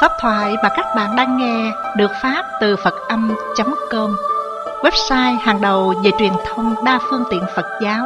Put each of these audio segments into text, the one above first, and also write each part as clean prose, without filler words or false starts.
Pháp thoại mà các bạn đang nghe được phát từ Phật-âm.com, website hàng đầu về truyền thông đa phương tiện Phật giáo.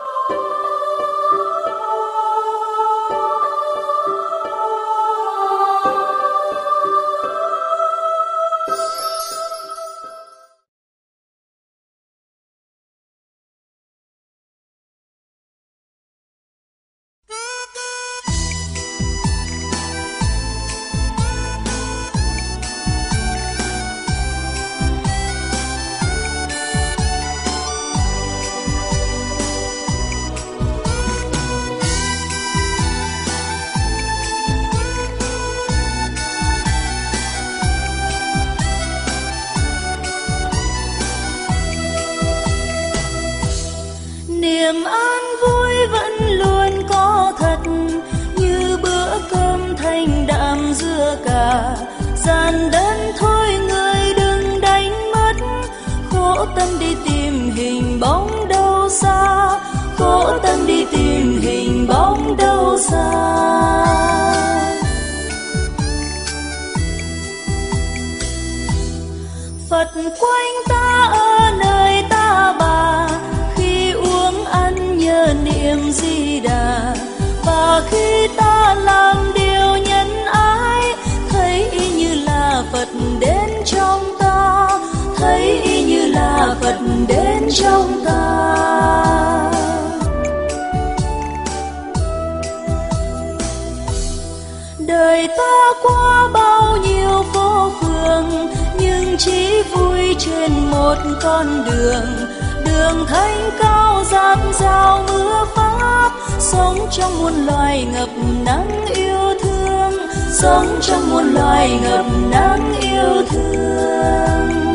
Niềm an vui vẫn luôn có thật, như bữa cơm thanh đạm dưa cà. Giản đơn thôi người đừng đánh mất, khổ tâm đi tìm hình bóng đâu xa, khổ tâm đi tìm hình bóng đâu xa. Phật quanh ta ở nơi ta bà, niệm Di Đà. Và khi ta làm điều nhân ái, thấy y như là Phật đến trong ta, thấy y như là Phật đến trong ta. Đời ta qua bao nhiêu phố phường, nhưng chỉ vui trên một con đường. Đường thanh cao dạt dào mưa pháp, sống trong muôn loài ngập nắng yêu thương, sống trong muôn loài ngập nắng yêu thương.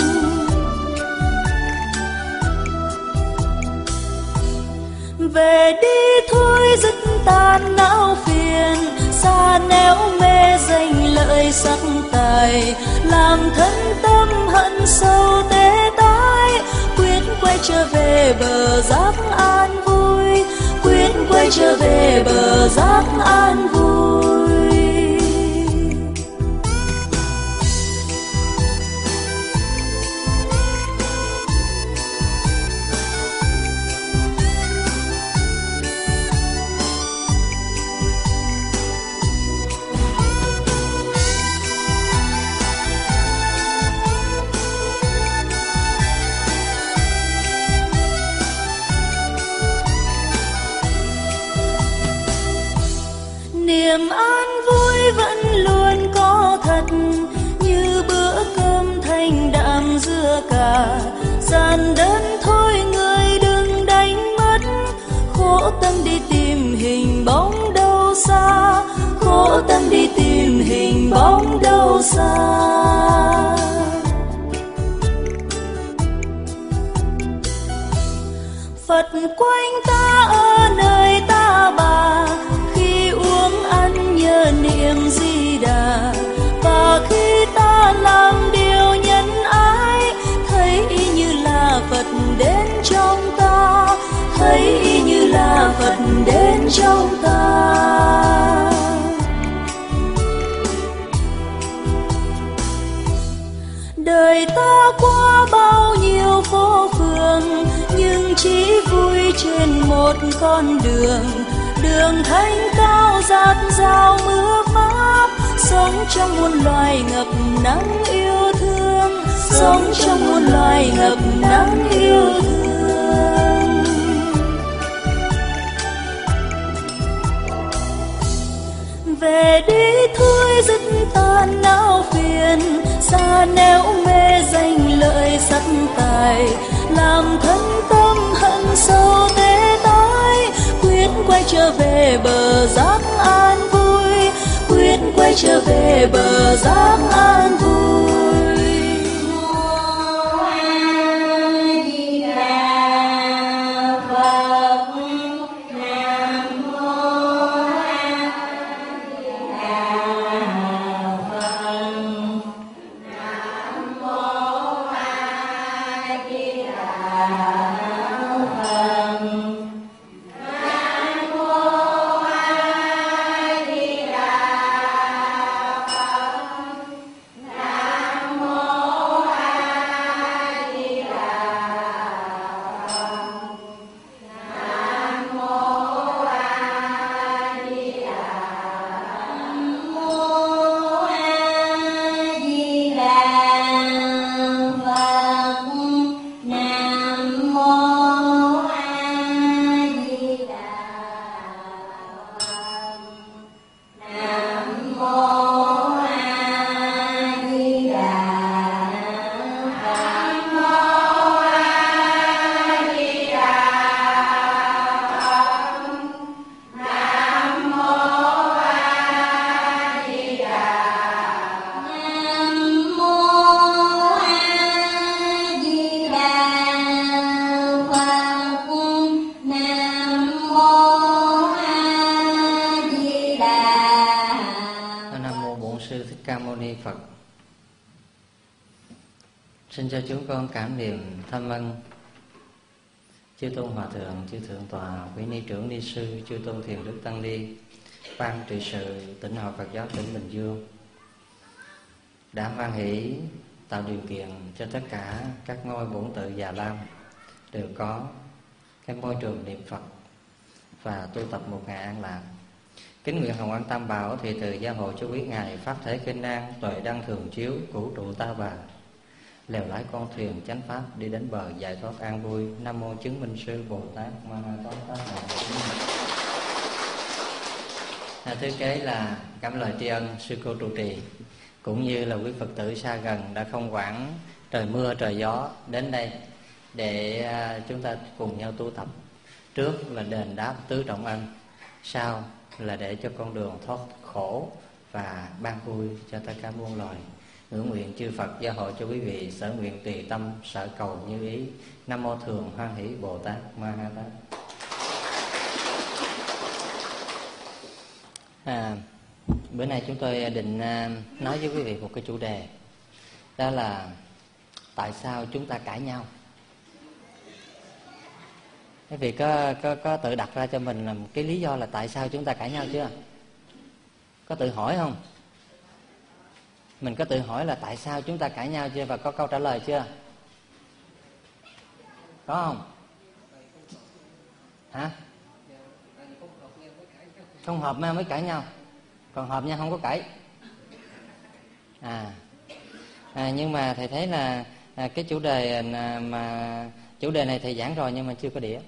Về đi thôi dứt tan não phiền, xa nẻo mê danh lợi sắc tài, làm thân tâm hận sâu tê tái. Quyết quay trở về bờ giác an vui, quyết quay trở về bờ giác an vui. Niềm an vui vẫn luôn có thật, như bữa cơm thanh đạm dưa cà. Giản đơn thôi người đừng đánh mất, khổ tâm đi tìm hình bóng đâu xa, khổ tâm đi tìm hình bóng đâu xa. Phật quanh ta ở nơi ta bà, niệm Di Đà. Và khi ta làm điều nhân ái, thấy y như là Phật đến trong ta, thấy y như là Phật đến trong ta. Đời ta qua bao nhiêu phố phường, nhưng chỉ vui trên một con đường. Đường thanh cao dạt dào mưa pháp, sống trong muôn loài ngập nắng yêu thương, sống trong muôn loài ngập nắng yêu thương. Về đi thôi dứt tan não phiền, xa nẻo mê danh lợi sắc tài, làm thân tâm hận sâu tê tái. Quyết quay trở về bờ giác an vui, quyết quay trở về bờ giác an vui. Ca Mâu Ni Phật. Xin cho chúng con cảm niệm thăm ân chư tôn hòa thượng, chư thượng tọa, quý ni trưởng ni sư, chư tôn thiền đức tăng ni, ban trị sự tỉnh hội Phật giáo tỉnh Bình Dương đã hoan hỷ tạo điều kiện cho tất cả các ngôi bổn tự Già Lam đều có cái môi trường niệm Phật và tu tập một ngày an lạc. Kính nguyện Hồng Ân Tam Bảo thì từ gia hộ cho quý ngài Pháp Thể Kinh An, tuệ đăng thường chiếu, cửu trụ ta bà, lèo lái con thuyền chánh pháp đi đến bờ giải thoát an vui. Nam mô chứng minh sư Bồ Tát Ma Ha Tát Tát Hạnh. Thứ kế là cảm lời tri ân sư cô trụ trì, cũng như là quý Phật tử xa gần đã không quản trời mưa trời gió đến đây để chúng ta cùng nhau tu tập. Trước là đền đáp tứ trọng ân, sau là để cho con đường thoát khổ và ban vui cho tất cả muôn loài. Ngưỡng nguyện chư Phật gia hộ cho quý vị sở nguyện tùy tâm, sở cầu như ý. Nam mô Thường Hoan Hỷ Bồ Tát Ma Ha Tát. Bữa nay chúng tôi định nói với quý vị một cái chủ đề, đó là tại sao chúng ta cãi nhau. Quý vị có tự đặt ra cho mình một cái lý do là tại sao chúng ta cãi nhau chưa? Có tự hỏi không? Mình có tự hỏi là tại sao chúng ta cãi nhau chưa và có câu trả lời chưa? Có không? Hả? Không hợp nhau mới cãi nhau, còn hợp nhau không có cãi. Nhưng mà thầy thấy là cái chủ đề chủ đề này thầy giảng rồi nhưng mà chưa có đĩa.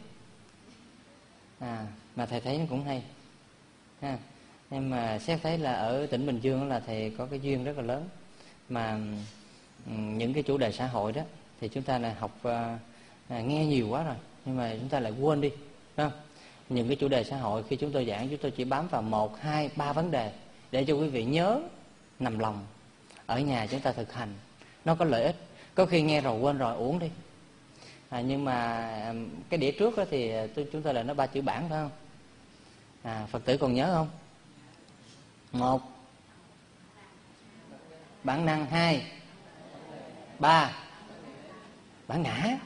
Mà thầy thấy nó cũng hay. Nhưng mà xét thấy là ở tỉnh Bình Dương là thầy có cái duyên rất là lớn, mà những cái chủ đề xã hội đó thì chúng ta là học nghe nhiều quá rồi, nhưng mà chúng ta lại quên đi, đúng không? Những cái chủ đề xã hội khi chúng tôi giảng, chúng tôi chỉ bám vào 1, 2, 3 vấn đề để cho quý vị nhớ nằm lòng. Ở nhà chúng ta thực hành, nó có lợi ích. Có khi nghe rồi quên rồi uống đi. Nhưng mà cái đĩa trước đó thì chúng ta là nói 3 chữ bản, phải không? Phật tử còn nhớ không? 1, bản năng. 2, 3, bản ngã,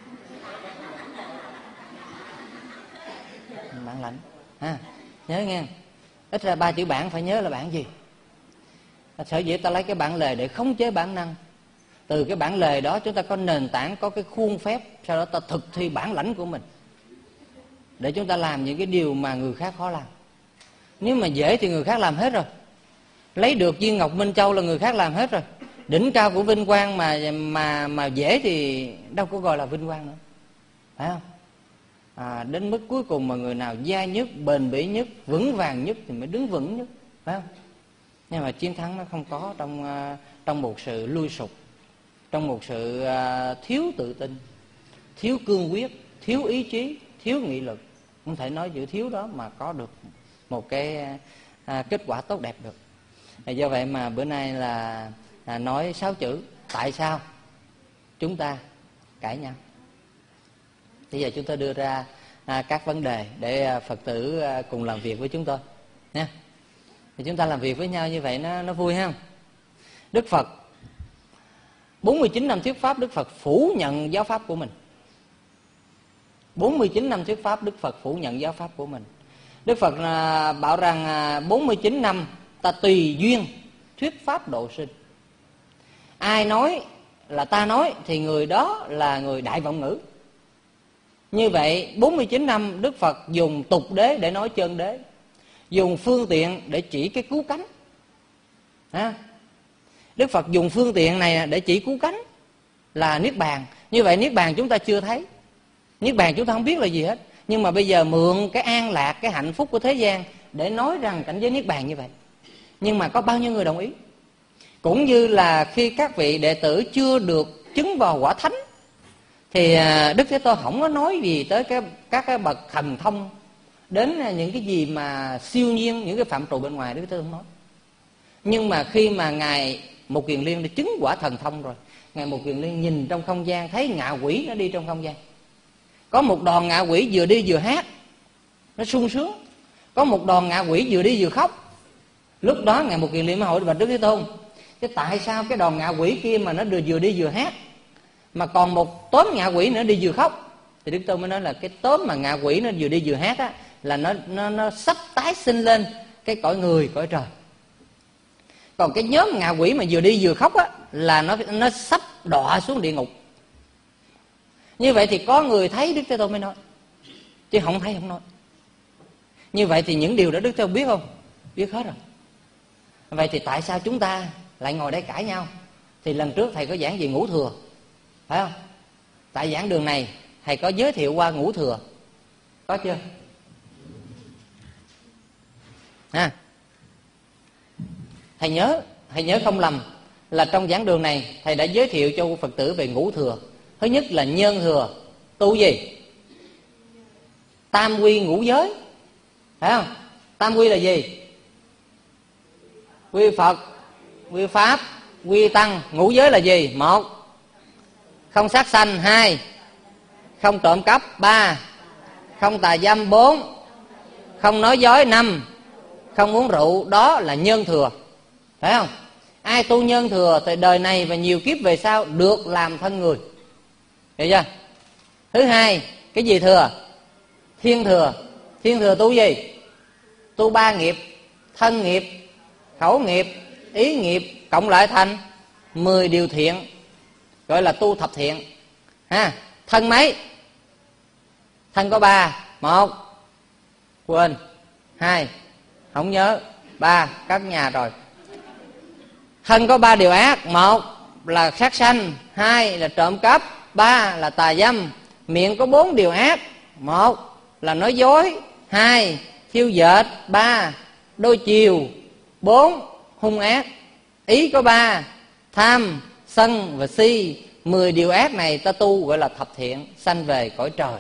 bản lãnh. Nhớ nghe. Ít ra 3 chữ bản phải nhớ là bản gì. Sở dĩ ta lấy cái bản lề để khống chế bản năng. Từ cái bản lề đó chúng ta có nền tảng, có cái khuôn phép, sau đó ta thực thi bản lãnh của mình để chúng ta làm những cái điều mà người khác khó làm. Nếu mà dễ thì người khác làm hết rồi. Lấy được viên ngọc Minh Châu là người khác làm hết rồi. Đỉnh cao của vinh quang mà dễ thì đâu có gọi là vinh quang nữa, phải không? Đến mức cuối cùng mà người nào dai nhất, bền bỉ nhất, vững vàng nhất thì mới đứng vững nhất, phải không? Nhưng mà chiến thắng nó không có trong một sự lui sụp, trong một sự thiếu tự tin, thiếu cương quyết, thiếu ý chí, thiếu nghị lực. Không thể nói chữ thiếu đó mà có được một cái kết quả tốt đẹp được. Do vậy mà bữa nay là nói 6 chữ tại sao chúng ta cãi nhau. Bây giờ chúng tôi đưa ra các vấn đề để Phật tử cùng làm việc với chúng tôi nha. Thì chúng ta làm việc với nhau như vậy nó vui không? Đức Phật 49 năm thuyết pháp, Đức Phật phủ nhận giáo pháp của mình. 49 năm thuyết pháp, Đức Phật phủ nhận giáo pháp của mình. Đức Phật bảo rằng 49 năm ta tùy duyên thuyết pháp độ sinh. Ai nói là ta nói thì người đó là người đại vọng ngữ. Như vậy 49 năm Đức Phật dùng tục đế để nói chân đế, dùng phương tiện để chỉ cái cứu cánh. Đức Phật dùng phương tiện này để chỉ cứu cánh là Niết Bàn. Như vậy Niết Bàn chúng ta chưa thấy, Niết Bàn chúng ta không biết là gì hết. Nhưng mà bây giờ mượn cái an lạc, cái hạnh phúc của thế gian để nói rằng cảnh giới Niết Bàn như vậy. Nhưng mà có bao nhiêu người đồng ý? Cũng như là khi các vị đệ tử chưa được chứng vào quả thánh thì Đức Thế Tôn không có nói gì tới các cái bậc thần thông, đến những cái gì mà siêu nhiên, những cái phạm trù bên ngoài Đức Thế Tôn không nói. Nhưng mà khi mà Ngài Một Kiền Liên đã chứng quả thần thông rồi, Ngài Một Kiền Liên nhìn trong không gian thấy ngạ quỷ nó đi trong không gian. Có một đoàn ngạ quỷ vừa đi vừa hát, nó sung sướng. Có một đoàn ngạ quỷ vừa đi vừa khóc. Lúc đó Ngài Một Kiền Liên mới hỏi bạch Đức Thế Tôn, Chứ tại sao cái đoàn ngạ quỷ kia mà nó vừa đi vừa hát, mà còn một tốm ngạ quỷ nữa đi vừa khóc? Thì Đức Tôn mới nói là cái tốm mà ngạ quỷ nó vừa đi vừa hát á, là nó sắp tái sinh lên cái cõi người, cõi trời. Còn cái nhóm ngạ quỷ mà vừa đi vừa khóc á, là nó sắp đọa xuống địa ngục. Như vậy thì có người thấy Đức Thế Tôn mới nói, chứ không thấy không nói. Như vậy thì những điều đó Đức Thế Tôn biết không? Biết hết rồi. Vậy thì tại sao chúng ta lại ngồi đây cãi nhau? Thì lần trước thầy có giảng về ngũ thừa, phải không? Tại giảng đường này thầy có giới thiệu qua ngũ thừa, có chưa? Thầy nhớ không lầm là trong giảng đường này thầy đã giới thiệu cho Phật tử về ngũ thừa. Thứ nhất là nhân thừa, tu gì? Tam quy ngũ giới, phải không? Tam quy là gì? Quy Phật, quy Pháp, quy Tăng. Ngũ giới là gì? 1. Không sát sanh. 2. Không trộm cắp. 3. Không tà dâm. 4. Không nói dối. 5. Không uống rượu. Đó là nhân thừa, phải không? Ai tu nhân thừa thì đời này và nhiều kiếp về sau được làm thân người, hiểu chưa? Thứ hai, cái gì thừa? Thiên thừa. Thiên thừa tu gì? Tu 3 nghiệp: thân nghiệp, khẩu nghiệp, ý nghiệp, cộng lại thành 10 điều thiện, gọi là tu thập thiện. Thân mấy? Thân có 3. 1. Quên. 2. Không nhớ. 3. Cất nhà rồi. Thân có 3 điều ác: 1 là sát sanh, 2 là trộm cắp, 3 là tà dâm. Miệng có 4 điều ác: 1 là nói dối, 2 thiêu dệt, 3 đôi chiều, 4 hung ác. Ý có 3: tham, sân và si. 10 điều ác này ta tu gọi là thập thiện, sanh về cõi trời.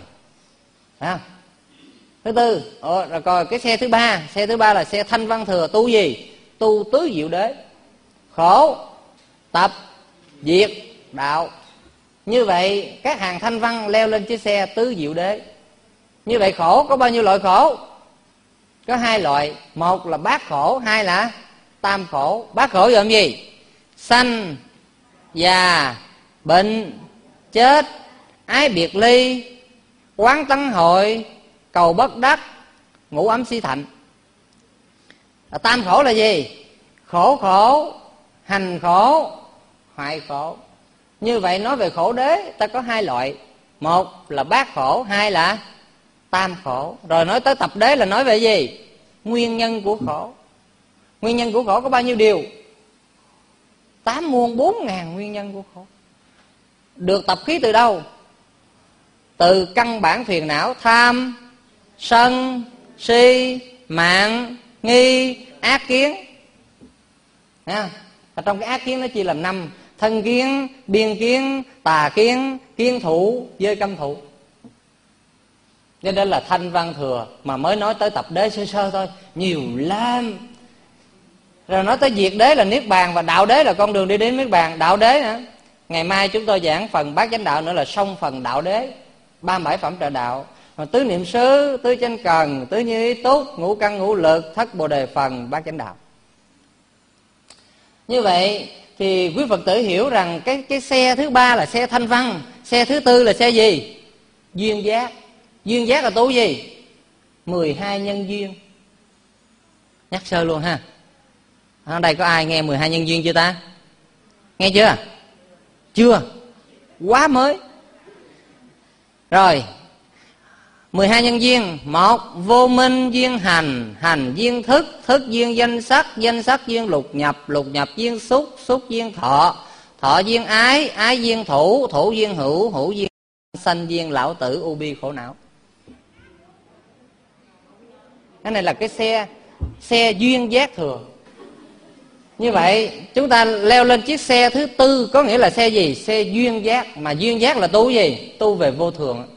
Thứ tư, rồi coi cái xe thứ ba. Xe thứ ba là xe thanh văn thừa. Tu gì? Tu tứ diệu đế: khổ, tập, diệt, đạo. Như vậy các hàng thanh văn leo lên chiếc xe tứ diệu đế. Như vậy khổ có bao nhiêu loại khổ? Có 2 loại. 1 là bát khổ, 2 là tam khổ. Bát khổ gồm gì? Sanh, già, bệnh, chết, ái biệt ly, oán tấn hội, cầu bất đắc, ngũ ấm si thạnh. Tam khổ là gì? Khổ, hành khổ, hoại khổ. Như vậy nói về khổ đế ta có 2 loại. 1 là bát khổ, 2 là tam khổ. Rồi nói tới tập đế là nói về gì? Nguyên nhân của khổ. Nguyên nhân của khổ có bao nhiêu điều? 8 muôn 4 ngàn nguyên nhân của khổ. Được tập khí từ đâu? Từ căn bản phiền não: tham, sân, si, mạn, nghi, ác kiến. Và trong cái ác kiến nó chia làm 5: thân kiến, biên kiến, tà kiến, kiến thủ, với cấm thủ. Cho nên là thanh văn thừa mà mới nói tới tập đế sơ sơ thôi, nhiều lắm. Rồi nói tới diệt đế là niết bàn, và đạo đế là con đường đi đến niết bàn. Đạo đế nữa, ngày mai chúng tôi giảng phần bát chánh đạo nữa là xong phần đạo đế, 37 phẩm trợ đạo. Tứ niệm xứ, tứ chánh cần, tứ như ý túc, ngũ căn ngũ lực, thất bồ đề phần, bát chánh đạo. Như vậy thì quý Phật tử hiểu rằng cái xe thứ 3 là xe thanh văn. Xe thứ 4 là xe gì? Duyên giác. Duyên giác là tu gì? 12 nhân duyên. Nhắc sơ luôn ha. Ở đây có ai nghe 12 nhân duyên chưa ta? Nghe chưa? Chưa? Quá mới. Rồi, 12 nhân duyên. 1. Vô minh duyên hành, hành duyên thức, thức duyên danh sắc, danh sắc duyên lục nhập, lục nhập duyên xúc, xúc duyên thọ, thọ duyên ái, ái duyên thủ, thủ duyên hữu, hữu duyên sanh duyên lão tử u bi khổ não. Cái này là cái xe duyên giác thừa. Như vậy chúng ta leo lên chiếc xe thứ 4, có nghĩa là xe gì? Xe duyên giác. Mà duyên giác là tu gì? Tu về vô thường.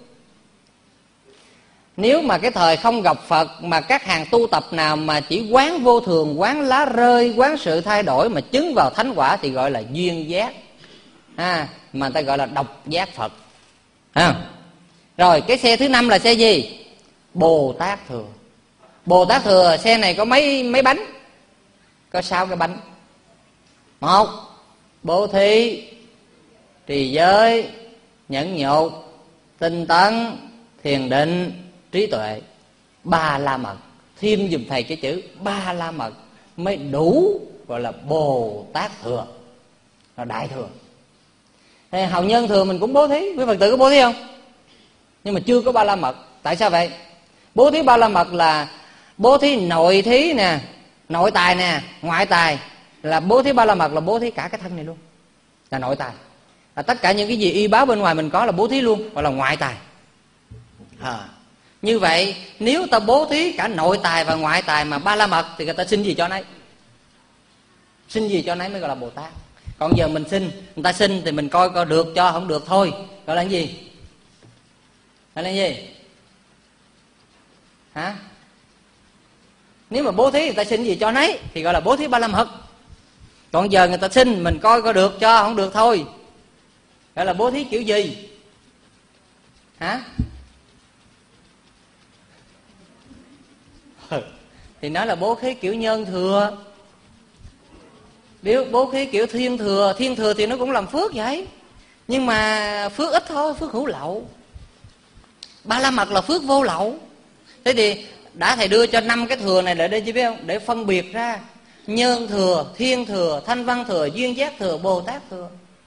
Nếu mà cái thời không gặp Phật mà các hàng tu tập nào mà chỉ quán vô thường, quán lá rơi, quán sự thay đổi mà chứng vào thánh quả thì gọi là duyên giác. Mà người ta gọi là độc giác Phật. Rồi cái xe thứ 5 là xe gì? Bồ Tát thừa. Bồ Tát thừa xe này có mấy bánh? Có 6 cái bánh. Một, bố thí, trì giới, nhẫn nhục, tinh tấn, thiền định, trí tuệ. 3 la mật. Thêm giùm thầy cái chữ 3 la mật mới đủ gọi là Bồ Tát thừa, là đại thừa. Thì hào nhân thừa mình cũng bố thí, quý Phật tử có bố thí không? Nhưng mà chưa có 3 la mật. Tại sao vậy? Bố thí 3 la mật là bố thí nội thí nè, nội tài nè, ngoại tài. Là bố thí 3 la mật là bố thí cả cái thân này luôn, là nội tài. Là tất cả những cái gì y báo bên ngoài mình có là bố thí luôn, gọi là ngoại tài. Như vậy nếu ta bố thí cả nội tài và ngoại tài mà 3 la mật thì người ta xin gì cho nấy. Xin gì cho nấy mới gọi là Bồ Tát. Còn giờ mình xin, người ta xin thì mình coi coi được cho, không được thôi. Gọi là cái gì? Gọi là cái gì? Hả? Nếu mà bố thí người ta xin gì cho nấy thì gọi là bố thí 3 la mật. Còn giờ người ta xin mình coi coi được cho, không được thôi, gọi là bố thí kiểu gì? Hả? Thì nó là bố thí kiểu nhân thừa. Nếu bố thí kiểu thiên thừa thì nó cũng làm phước vậy, nhưng mà phước ít thôi, phước hữu lậu. 3 la mật là phước vô lậu. Thế thì đã thầy đưa cho 5 cái thừa này lại đây chứ biết không? Để phân biệt ra nhân thừa, thiên thừa, thanh văn thừa, duyên giác thừa, Bồ Tát thừa.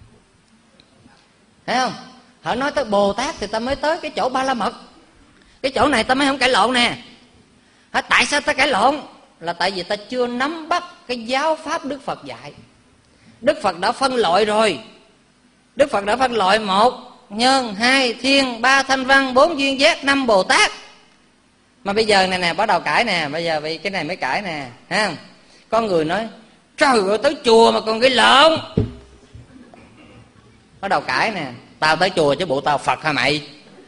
Thấy không? Họ nói tới Bồ Tát thì ta mới tới cái chỗ 3 la mật. Cái chỗ này ta mới không cãi lộn nè. Tại sao ta cãi lộn? Là tại vì ta chưa nắm bắt cái giáo pháp Đức Phật dạy. Đức Phật đã phân loại rồi. Đức Phật đã phân loại: 1 nhân, 2 thiên, 3 thanh văn, 4 duyên giác, 5 Bồ Tát. Mà bây giờ này nè, bắt đầu cãi nè. Bây giờ vì cái này mới cãi nè, thấy không? Có người nói: trời ơi, tới chùa mà còn gây lộn. Bắt đầu cãi nè. Tao tới chùa chứ bộ tao Phật hả mày?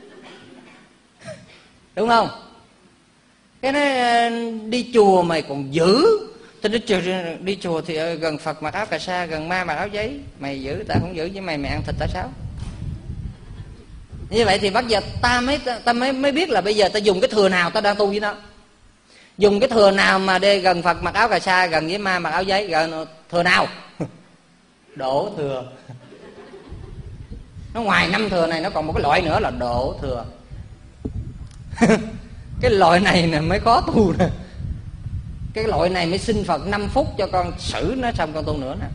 Đúng không? Cái nói đi chùa mày còn giữ. Tao đi chùa thì gần Phật mặc áo cà sa, gần ma mặc áo giấy. Mày giữ, tao không giữ, với mày ăn thịt tao sao? Như vậy thì bắt giờ ta mới biết là bây giờ ta dùng cái thừa nào ta đang tu với nó. Dùng cái thừa nào mà đi gần Phật mặc áo cà sa, gần với ma mặc áo giấy, gần thừa nào? Đổ thừa. Nó ngoài 5 thừa này nó còn một cái loại nữa là đổ thừa. Cái loại này nè mới khó tu nè. Cái loại này mới xin Phật 5 phút cho con xử nó xong con tu nữa nè.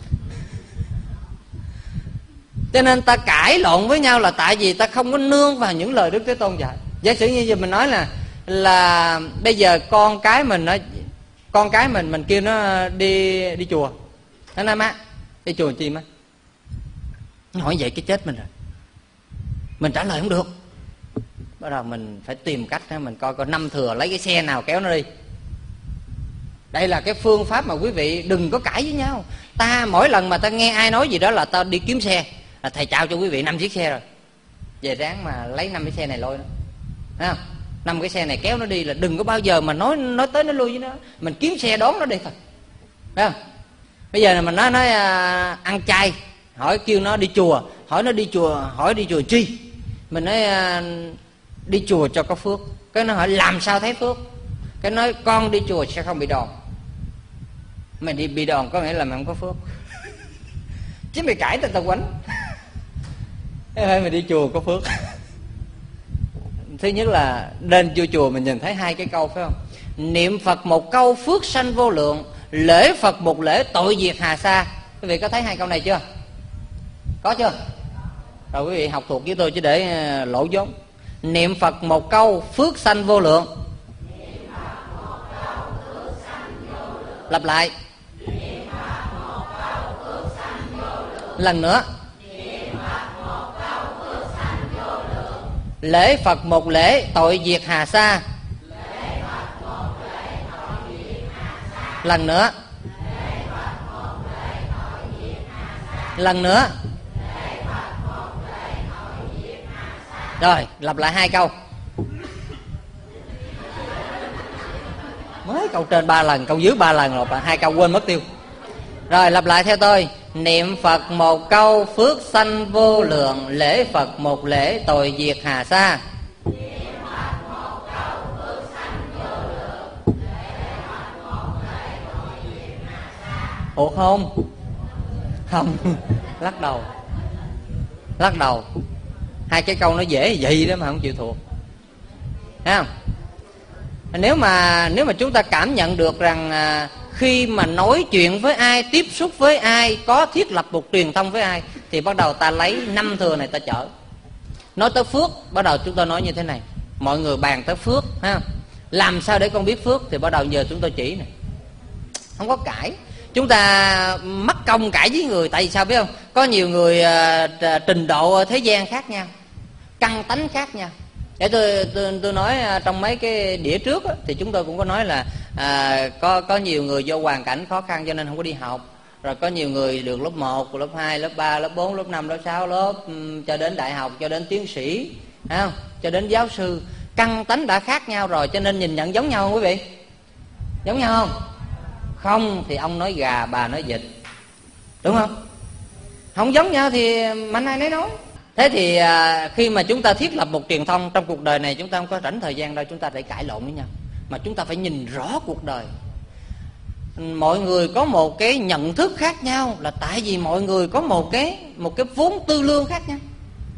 Cho nên ta cãi lộn với nhau là tại vì ta không có nương vào những lời Đức Thế Tôn dạy. Giả sử như giờ mình nói là bây giờ con cái mình kêu nó đi chùa. Nó nói: má, đi chùa chi má? Nó hỏi vậy cái chết mình rồi. Mình trả lời không được. Bắt đầu mình phải tìm cách mình coi 5 thừa lấy cái xe nào kéo nó đi. Đây là cái phương pháp mà quý vị đừng có cãi với nhau. Ta mỗi lần mà ta nghe ai nói gì đó là ta đi kiếm xe, là thầy trao cho quý vị 5 chiếc xe rồi. Về ráng mà lấy 5 cái xe này lôi nó, thấy không? 5 cái xe này kéo nó đi, là đừng có bao giờ mà nói tới nó lui với nó. Mình kiếm xe đón nó đi thôi, thấy không? Bây giờ mình nói ăn chay, hỏi kêu nó đi chùa, hỏi đi chùa chi? Mình nói đi chùa cho có phước. Cái nó hỏi làm sao thấy phước? Cái nói con đi chùa sẽ không bị đòn. Mày đi bị đòn có nghĩa là mày không có phước. Chứ mày cãi tao quánh. Mày đi chùa có phước. Thứ nhất là đến chùa mình nhìn thấy 2 cái câu, phải không? Niệm Phật một câu phước sanh vô lượng, lễ Phật một lễ tội diệt hà sa. Quý vị có thấy 2 câu này chưa? Có chưa? Rồi quý vị học thuộc với tôi chứ để lỗ vốn. Niệm Phật một câu phước sanh vô lượng. Lặp lại. Lần nữa. Lễ Phật một lễ tội diệt hà sa. Lần nữa. Lần nữa. Rồi lặp lại 2 câu. Mới câu trên 3 lần, câu dưới 3 lần rồi, 2 câu quên mất tiêu. Rồi lặp lại theo tôi. Niệm Phật một câu phước sanh vô lượng, lễ Phật một lễ tội diệt hà sa. Ủa không? Không. Lắc đầu. Hai cái câu nó dễ vậy đó mà không chịu thuộc, thấy không? Nếu mà chúng ta cảm nhận được rằng khi mà nói chuyện với ai, tiếp xúc với ai, có thiết lập một truyền thông với ai, thì bắt đầu ta lấy năm thừa này ta chở. Nói tới phước, bắt đầu chúng ta nói như thế này. Mọi người bàn tới phước, ha, làm sao để con biết phước, thì bắt đầu giờ chúng tôi chỉ này. Không có cãi. Chúng ta mắc công cãi với người. Tại vì sao biết không? Có nhiều người trình độ thế gian khác nhau, căn tánh khác nhau. Để tôi nói trong mấy cái đĩa trước á, thì chúng tôi cũng có nói là có nhiều người do hoàn cảnh khó khăn cho nên không có đi học. Rồi có nhiều người được lớp 1, lớp 2, lớp 3, lớp 4, lớp 5, lớp 6, lớp cho đến đại học, cho đến tiến sĩ, không? Cho đến giáo sư. Căn tánh đã khác nhau rồi, cho nên nhìn nhận giống nhau không quý vị? Giống nhau không? Không thì ông nói gà, bà nói vịt, đúng không? Không giống nhau thì mạnh ai nấy nói. Thế thì khi mà chúng ta thiết lập một truyền thông trong cuộc đời này, chúng ta không có rảnh thời gian đâu chúng ta để cãi lộn với nhau, mà chúng ta phải nhìn rõ cuộc đời. Mọi người có một cái nhận thức khác nhau là tại vì mọi người có một cái vốn tư lương khác nhau.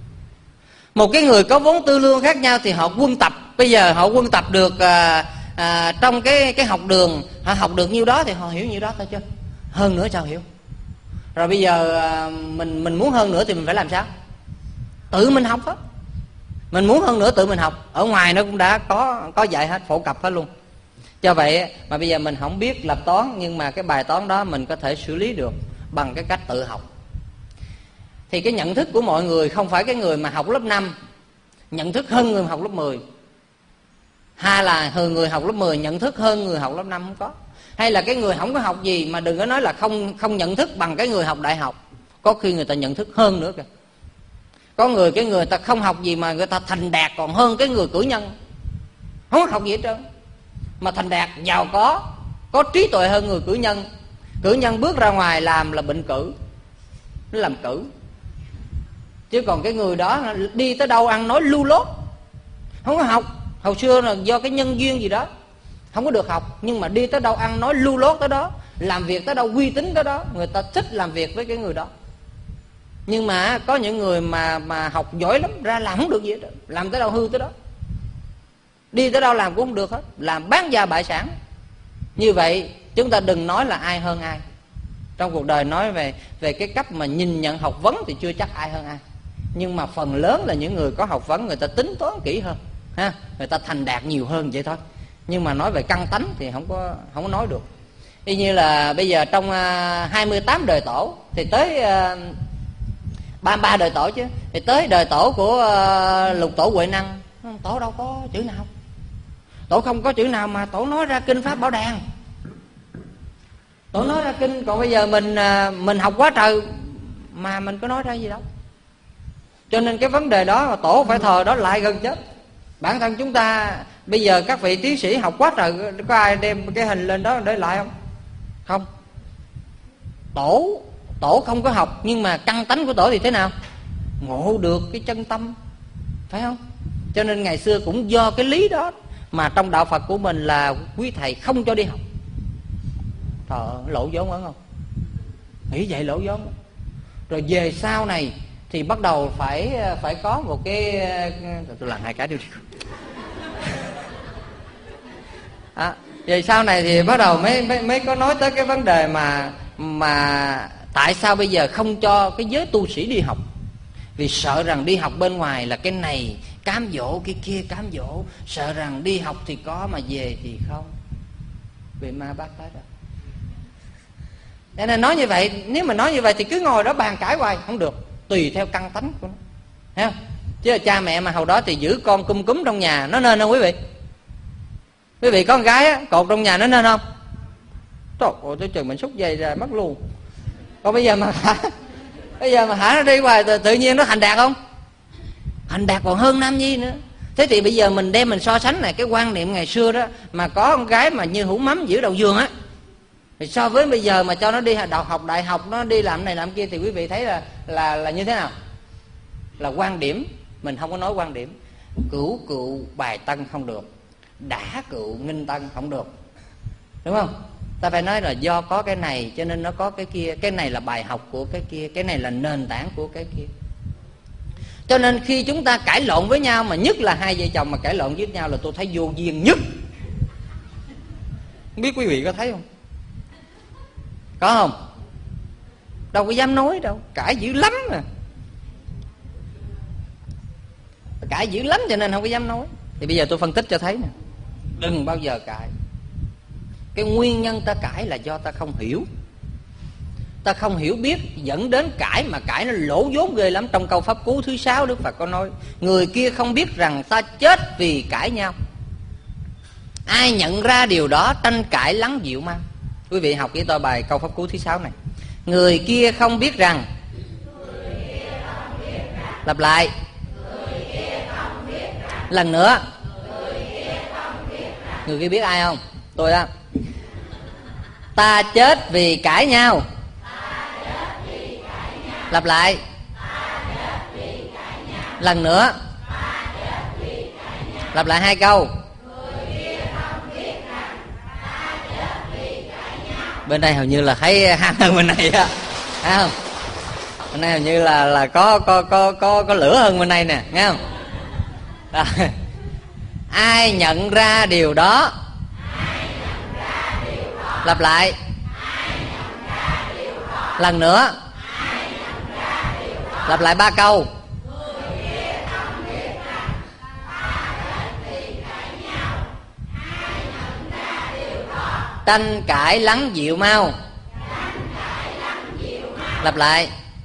Một cái người có vốn tư lương khác nhau thì họ quân tập. Bây giờ họ quân tập được trong cái học đường, họ học được nhiêu đó thì họ hiểu nhiêu đó thôi chứ hơn nữa sao hiểu. Rồi bây giờ mình muốn hơn nữa thì mình phải làm sao? Tự mình học hết. Mình muốn hơn nữa tự mình học. Ở ngoài nó cũng đã có dạy hết, phổ cập hết luôn. Do vậy mà bây giờ mình không biết lập toán, nhưng mà cái bài toán đó mình có thể xử lý được bằng cái cách tự học. Thì cái nhận thức của mọi người không phải cái người mà học lớp 5 nhận thức hơn người học lớp 10, hay là người học lớp 10 nhận thức hơn người học lớp 5, không có. Hay là cái người không có học gì mà đừng có nói là không nhận thức bằng cái người học đại học. Có khi người ta nhận thức hơn nữa kìa. Có người ta không học gì mà người ta thành đạt còn hơn cái người cử nhân, không học gì hết trơn, mà thành đạt giàu có trí tuệ hơn người cử nhân. Cử nhân bước ra ngoài làm là bệnh cử, nó làm cử. Chứ còn cái người đó đi tới đâu ăn nói lưu lốt, không có học. Hồi xưa là do cái nhân duyên gì đó không có được học, nhưng mà đi tới đâu ăn nói lưu lốt tới đó, làm việc tới đâu uy tín tới đó, người ta thích làm việc với cái người đó. Nhưng mà có những người mà học giỏi lắm, ra làm không được gì hết, làm tới đâu hư tới đó, đi tới đâu làm cũng không được hết, làm bán gia bại sản. Như vậy chúng ta đừng nói là ai hơn ai. Trong cuộc đời nói về cái cách mà nhìn nhận học vấn thì chưa chắc ai hơn ai, nhưng mà phần lớn là những người có học vấn người ta tính toán kỹ hơn, ha, người ta thành đạt nhiều hơn vậy thôi. Nhưng mà nói về căn tánh thì không có nói được. Y như là bây giờ trong 28 đời tổ thì tới 33 đời tổ chứ, thì tới đời tổ của Lục Tổ Huệ Năng, tổ đâu có chữ nào, tổ không có chữ nào mà tổ nói ra kinh pháp bảo đàn. Tổ nói ra kinh, còn bây giờ mình học quá trời mà mình có nói ra gì đâu. Cho nên cái vấn đề đó mà tổ phải thờ đó lại gần chết. Bản thân chúng ta bây giờ các vị tiến sĩ học quá trời, có ai đem cái hình lên đó để lại không? Không. Tổ không có học, nhưng mà căn tánh của tổ thì thế nào? Ngộ được cái chân tâm, phải không? Cho nên ngày xưa cũng do cái lý đó mà trong đạo Phật của mình là quý thầy không cho đi học. Trời ơi, lỗ vốn không? Nghĩ vậy lỗ vốn. Rồi về sau này thì bắt đầu phải có một cái, tôi làm hai cái đi. Về sau này thì bắt đầu mới có nói tới cái vấn đề mà tại sao bây giờ không cho cái giới tu sĩ đi học. Vì sợ rằng đi học bên ngoài là cái này cám dỗ, cái kia cám dỗ, sợ rằng đi học thì có mà về thì không, bị ma bắt hết rồi. Cho nên nói như vậy, nếu mà nói như vậy thì cứ ngồi đó bàn cãi hoài không được, tùy theo căn tánh của nó, thấy không? Chứ là cha mẹ mà hồi đó thì giữ con cúm trong nhà, nó nên không quý vị? Quý vị có con gái á, cột trong nhà nó nên không? Trời ơi, tôi chừng mình xúc dây ra mất luôn. Còn bây giờ mà hả nó đi hoài tự nhiên nó thành đạt không? Thành đạt còn hơn Nam Nhi nữa. Thế thì bây giờ mình đem mình so sánh này, cái quan niệm ngày xưa đó mà có con gái mà như hũ mắm giữ đầu giường á, thì so với bây giờ mà cho nó đi học đại học, nó đi làm này làm kia, thì quý vị thấy là như thế nào? Là quan điểm, mình không có nói quan điểm. Cửu bài tân không được, đã cựu nghinh tân không được, đúng không? Ta phải nói là do có cái này cho nên nó có cái kia. Cái này là bài học của cái kia, cái này là nền tảng của cái kia. Cho nên khi chúng ta cãi lộn với nhau, mà nhất là hai vợ chồng mà cãi lộn với nhau, là tôi thấy vô duyên nhất. Không biết quý vị có thấy không? Có không? Đâu có dám nói đâu, cãi dữ lắm à. Cãi dữ lắm cho nên không có dám nói. Thì bây giờ tôi phân tích cho thấy nè. Đừng bao giờ cãi. Cái nguyên nhân ta cãi là do ta không hiểu. Ta không hiểu biết dẫn đến cãi, mà cãi nó lỗ vốn ghê lắm. Trong câu pháp cú thứ 6 Đức Phật có nói: người kia không biết rằng ta chết vì cãi nhau. Ai nhận ra điều đó, tranh cãi lắng dịu mau. Quý vị học với tôi bài câu pháp cú thứ 6 này. Người kia không biết rằng. Lặp lại. Lần nữa. Người kia biết ai không? Tôi đó. Ta chết vì cãi nhau. Lặp lại. Lần nữa. Lặp lại 2 câu. Bên đây hầu như là thấy hăng hơn bên này á, thấy không? Bên này hầu như là có lửa hơn bên này nè, nghe không? Đó. Ai nhận ra điều đó? Lặp lại. Lần nữa. Lặp lại 3 câu. Tranh cãi lắng dịu mau. Lặp lại.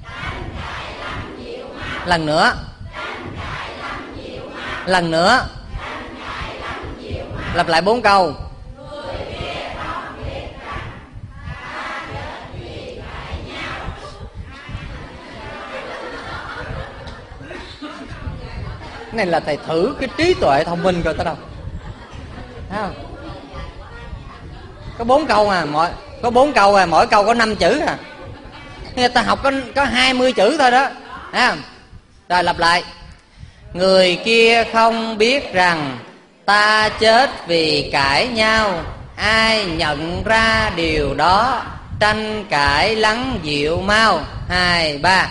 Lần nữa. Lần nữa. Lặp lại 4 câu. Cái này là thầy thử cái trí tuệ thông minh coi tới đâu. Thấy không? Có 4 câu à, mỗi câu có 5 chữ à. Người ta học có 20 chữ thôi đó. Thấy không? Rồi lặp lại. Người kia không biết rằng ta chết vì cãi nhau. Ai nhận ra điều đó, tranh cãi lắng dịu mau. 2, 3.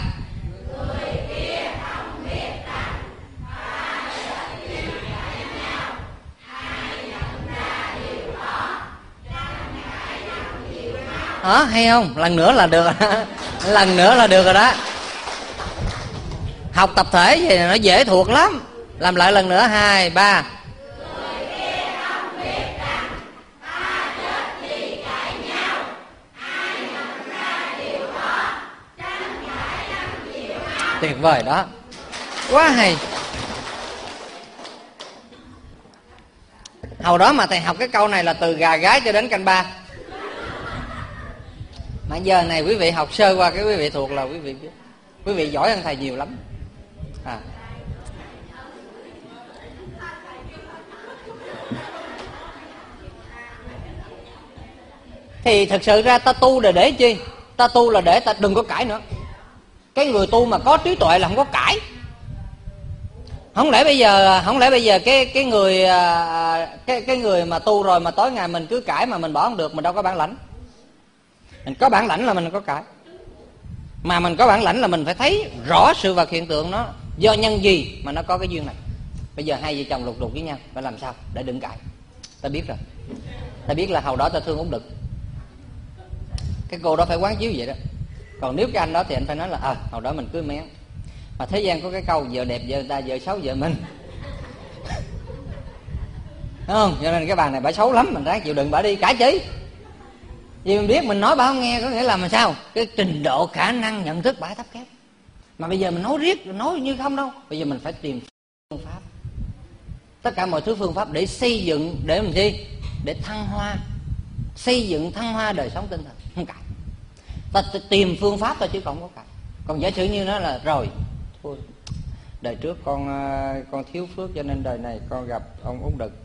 Đó, hay không? Lần nữa là được rồi. Lần nữa là được rồi đó. Học tập thể vậy nó dễ thuộc lắm. Làm lại lần nữa. 2, 3. Tuyệt vời đó. Quá hay. Hồi đó mà thầy học cái câu này là từ gà gái cho đến canh ba. Mà giờ này quý vị học sơ qua cái quý vị thuộc là quý vị biết. Quý vị giỏi hơn thầy nhiều lắm à. Thì thực sự ra ta tu là để chi? Ta tu là để ta đừng có cãi nữa. Cái người tu mà có trí tuệ là không có cãi. Không lẽ bây giờ cái người mà tu rồi mà tối ngày mình cứ cãi mà mình bỏ không được, mình đâu có bản lãnh. Mình có bản lãnh là mình có cãi. Mà mình có bản lãnh là mình phải thấy rõ sự vật hiện tượng nó do nhân gì mà nó có cái duyên này. Bây giờ hai vợ chồng lục đục với nhau, phải làm sao để đừng cãi? Ta biết rồi. Ta biết là hồi đó ta thương Út Đực. Cái cô đó phải quán chiếu vậy đó. Còn nếu cái anh đó thì anh phải nói là hồi đó mình cứ mén. Mà thế gian có cái câu vợ đẹp vợ ta, vợ xấu vợ mình. Đúng không? Cho nên cái bà này bà xấu lắm, mình ráng chịu đựng bà đi, cãi chí. Vì mình biết mình nói bà không nghe, có nghĩa là mà sao? Cái trình độ khả năng nhận thức bà thấp kém. Mà bây giờ mình nói riết, nói như không đâu. Bây giờ mình phải tìm phương pháp. Tất cả mọi thứ phương pháp để xây dựng, để làm gì? Để thăng hoa. Xây dựng thăng hoa đời sống tinh thần. Không cãi. Ta tìm phương pháp thôi chứ không có cãi. Còn giả sử như nó là rồi thôi, đời trước con thiếu phước cho nên đời này con gặp ông Út Đực.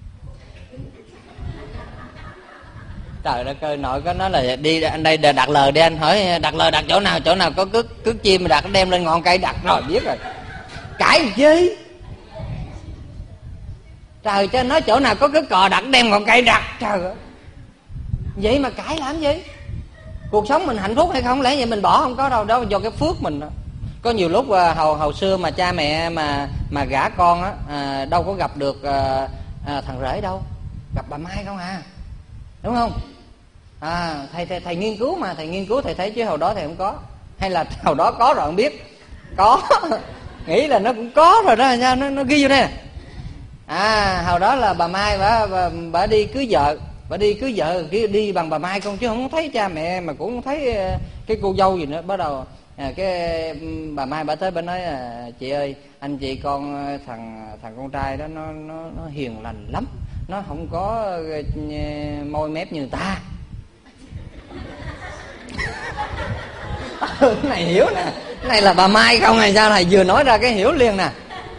Trời đất ơi, nội có nói là đi anh đây đặt lờ đi, anh hỏi đặt lờ đặt chỗ nào có cước chim mà đặt đem lên ngọn cây đặt rồi biết rồi. Cãi gì? Trời cho nói chỗ nào có cước cò đặt đem ngọn cây đặt. Trời ơi. Vậy mà cãi làm gì? Cuộc sống mình hạnh phúc hay không, lẽ vậy mình bỏ không có đâu, đó do cái phước mình đó. Có nhiều lúc hồi xưa mà cha mẹ mà gả con á, đâu có gặp được thằng rể đâu, gặp bà Mai không à, đúng không? Thầy nghiên cứu mà, thầy nghiên cứu thầy thấy chứ hồi đó thầy không có, hay là hồi đó có rồi không biết, có nghĩ là nó cũng có rồi đó, sao nó ghi vô đây nè. Hồi đó là bà Mai bà đi cưới vợ, đi bằng bà Mai không, chứ không thấy cha mẹ, mà cũng không thấy cái cô dâu gì nữa. Bắt đầu cái bà Mai bà tới bà nói chị ơi, anh chị con thằng con trai đó nó hiền lành lắm, nó không có môi mép như người ta. Cái này hiểu nè, cái này là bà Mai không hay sao, thầy vừa nói ra cái hiểu liền nè.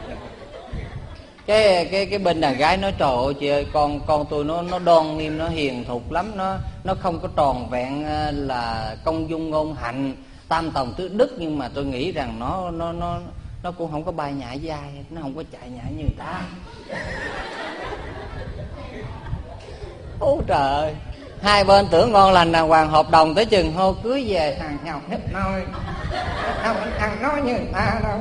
Cái bên đàn gái nói trời ơi chị ơi, con tôi nó đoan nghiêm, nó hiền thục lắm, nó không có tròn vẹn là công dung ngôn hạnh, tam tòng tứ đức, nhưng mà tôi nghĩ rằng nó cũng không có bay nhảy với ai, nó không có chạy nhảy như người ta. Ôi trời ơi, hai bên tưởng ngon lành đàng hoàng, hợp đồng tới chừng hô cưới về thằng nhậu hết nôi, đâu thằng nói như người ta đâu.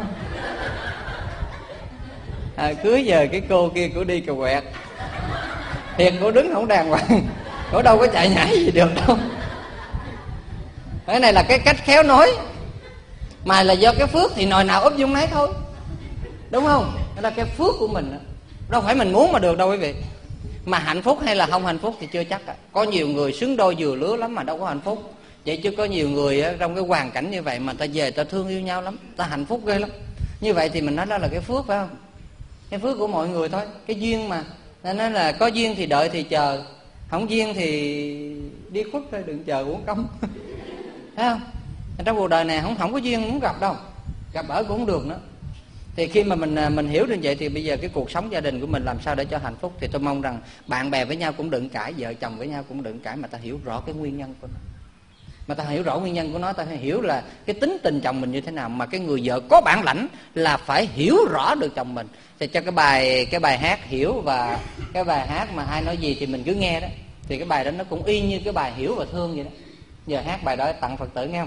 Cưới giờ cái cô kia cổ đi cà quẹt, thiệt cổ đứng không đàng hoàng, cổ đâu có chạy nhảy gì được đâu. Cái này là cái cách khéo nói, mà là do cái phước thì nồi nào úp dung nấy thôi, đúng không? Đó là cái phước của mình đó. Đâu phải mình muốn mà được đâu quý vị. Mà hạnh phúc hay là không hạnh phúc thì chưa chắc. Có nhiều người xứng đôi vừa lứa lắm mà đâu có hạnh phúc. Vậy chứ có nhiều người trong cái hoàn cảnh như vậy mà ta về ta thương yêu nhau lắm, ta hạnh phúc ghê lắm. Như vậy thì mình nói đó là cái phước, phải không? Cái phước của mọi người thôi, cái duyên mà. Nên nói là có duyên thì đợi thì chờ, không duyên thì đi khuất thôi, đừng chờ uổng công. Thấy không? Trong cuộc đời này không có duyên muốn gặp đâu, gặp ở cũng không được nữa. Thì khi mà mình hiểu được vậy thì bây giờ cái cuộc sống gia đình của mình làm sao để cho hạnh phúc, thì tôi mong rằng bạn bè với nhau cũng đừng cãi, vợ chồng với nhau cũng đừng cãi, mà ta hiểu rõ cái nguyên nhân của nó. Mà ta hiểu rõ nguyên nhân của nó, ta hiểu là cái tính tình chồng mình như thế nào. Mà cái người vợ có bản lãnh là phải hiểu rõ được chồng mình. Thì cho cái bài hát hiểu và cái bài hát mà ai nói gì thì mình cứ nghe đó, thì cái bài đó nó cũng y như cái bài hiểu và thương vậy đó. Giờ hát bài đó tặng Phật tử nghe không?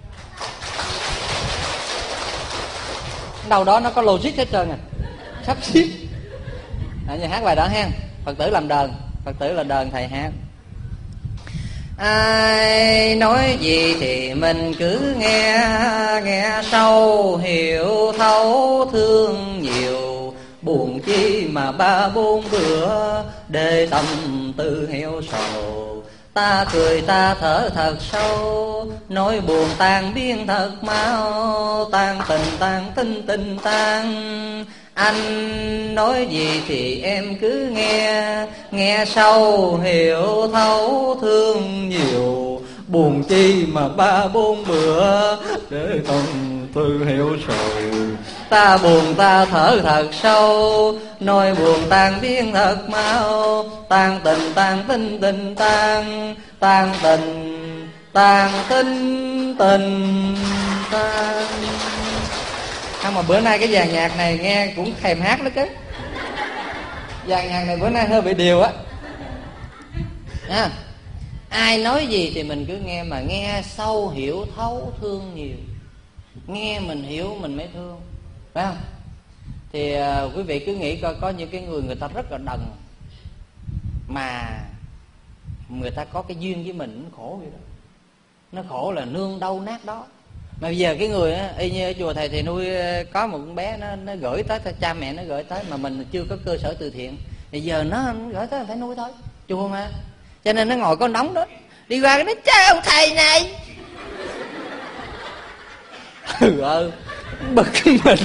Đâu đó nó có logic hết trơn à, sắp xếp. Giờ hát bài đó ha, Phật tử làm đờn, Phật tử là đờn, thầy hát. Ai nói gì thì mình cứ nghe sâu, hiểu thấu thương nhiều, buồn chi mà ba bốn bữa để tâm tư heo sầu. Ta cười ta thở thật sâu, nỗi buồn tan biến thật mau, tan tình tình tan. Anh nói gì thì em cứ nghe sâu, hiểu thấu thương nhiều, buồn chi mà ba bốn bữa để tâm tư hiểu sầu. Ta buồn ta thở thật sâu, nỗi buồn tan biến thật mau, tan tình tình tan, tan tình tình tan. Mà bữa nay cái dàn nhạc này nghe cũng thèm hát đó chứ. Dàn nhạc này bữa nay hơi bị điều á. Ai nói gì thì mình cứ nghe, mà nghe sâu hiểu thấu thương nhiều. Nghe mình hiểu mình mới thương, phải không? Thì quý vị cứ nghĩ coi, có những cái người ta rất là đần mà người ta có cái duyên với mình, nó khổ vậy đó. Nó khổ là nương đâu nát đó. Mà bây giờ cái người á, y như ở chùa thầy thì nuôi có một con bé nó gửi tới, cha mẹ nó gửi tới, mà mình chưa có cơ sở từ thiện, thì giờ nó gửi tới phải nuôi thôi, chùa mà. Cho nên nó ngồi có nóng đó, đi qua cái nói chào ông thầy này. Bực mình,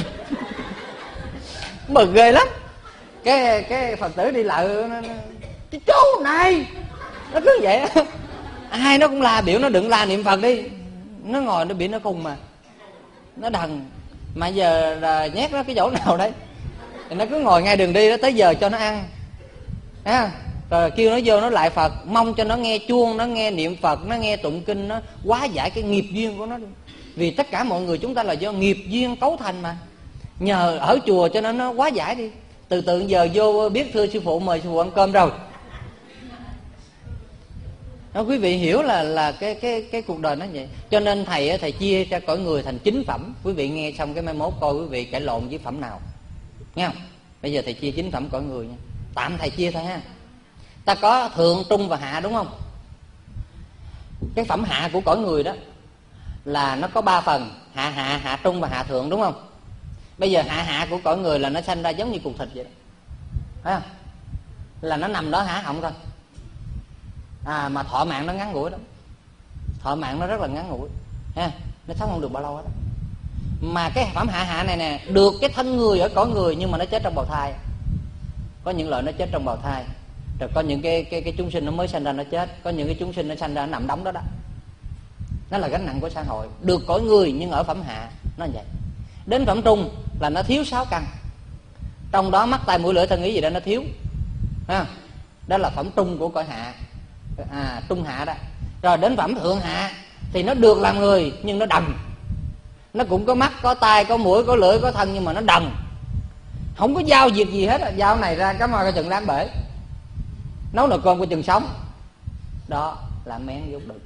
bực ghê lắm. Cái Phật tử đi lại cái chú này, nó cứ vậy á. Ai nó cũng la biểu nó đừng la niệm Phật đi. Nó ngồi nó bị nó cùng mà, nó đần. Mà giờ là nhét nó cái chỗ nào đấy thì nó cứ ngồi ngay đường đi đó, tới giờ cho nó ăn rồi kêu nó vô nó lại Phật, mong cho nó nghe chuông, nó nghe niệm Phật, nó nghe tụng kinh, nó hóa giải cái nghiệp duyên của nó đi. Vì tất cả mọi người chúng ta là do nghiệp duyên cấu thành mà. Nhờ ở chùa cho nó hóa giải đi. Từ từ giờ vô biết thưa sư phụ, mời sư phụ ăn cơm rồi, Quý vị hiểu là cái cuộc đời nó vậy. Cho nên thầy chia cho cõi người thành 9 phẩm. Quý vị nghe xong cái mai mốt coi quý vị cãi lộn với phẩm nào, nghe không? Bây giờ thầy chia 9 phẩm cõi người nha. Tạm thầy chia thôi ha. Ta có thượng, trung và hạ, đúng không? Cái phẩm hạ của cõi người đó là nó có 3 phần: hạ hạ, hạ trung và hạ thượng, đúng không? Bây giờ hạ hạ của cõi người là nó sanh ra giống như cục thịt vậy đó, thấy không? Là nó nằm đó há họng thôi. Mà thọ mạng nó ngắn ngủi lắm. Thọ mạng nó rất là ngắn ngủi ha. Nó sống không được bao lâu hết đó. Mà cái phẩm hạ hạ này nè, được cái thân người ở cõi người, nhưng mà nó chết trong bào thai. Có những loại nó chết trong bào thai. Rồi có những cái chúng sinh nó mới sanh ra nó chết. Có những cái chúng sinh nó sanh ra nó nằm đóng đó đó. Nó là gánh nặng của xã hội. Được cõi người nhưng ở phẩm hạ nó như vậy. Đến phẩm trung là nó thiếu 6 căn. Trong đó mắt tai mũi lưỡi thân ý gì đó nó thiếu ha. Đó là phẩm trung của cõi hạ, trung hạ đó. Rồi đến phẩm thượng hạ thì nó được làm người nhưng nó đần. Nó cũng có mắt, có tai, có mũi, có lưỡi, có thân, nhưng mà nó đần. Không có giao việc gì hết. Giao này ra cắm hoa cái chừng láng bể, nấu nồi cơm cái chừng sống. Đó là men dục được.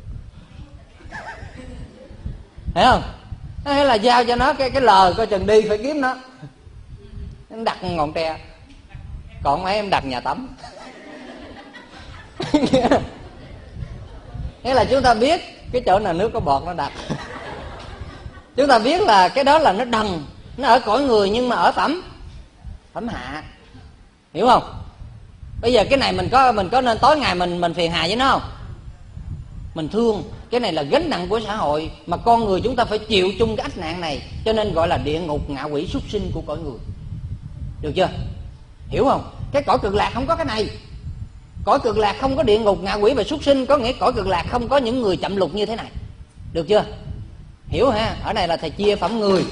Thấy không? Thế là giao cho nó cái lờ coi chừng đi phải kiếm nó. Nó đặt ngọn tre. Còn mấy em đặt nhà tắm. Nghĩa là chúng ta biết cái chỗ nào nước có bọt nó đặt. Chúng ta biết là cái đó là nó đần. Nó ở cõi người nhưng mà ở phẩm hạ. Hiểu không? Bây giờ cái này mình có nên tối ngày mình phiền hà với nó không? Mình thương. Cái này là gánh nặng của xã hội, mà con người chúng ta phải chịu chung cái ách nạn này. Cho nên gọi là địa ngục, ngạ quỷ, súc sinh của cõi người. Được chưa? Hiểu không? Cái cõi cực lạc không có cái này. Cõi cực lạc không có địa ngục, ngạ quỷ và súc sinh. Có nghĩa cõi cực lạc không có những người chậm lục như thế này. Được chưa? Hiểu ha? Ở đây là thầy chia phẩm người.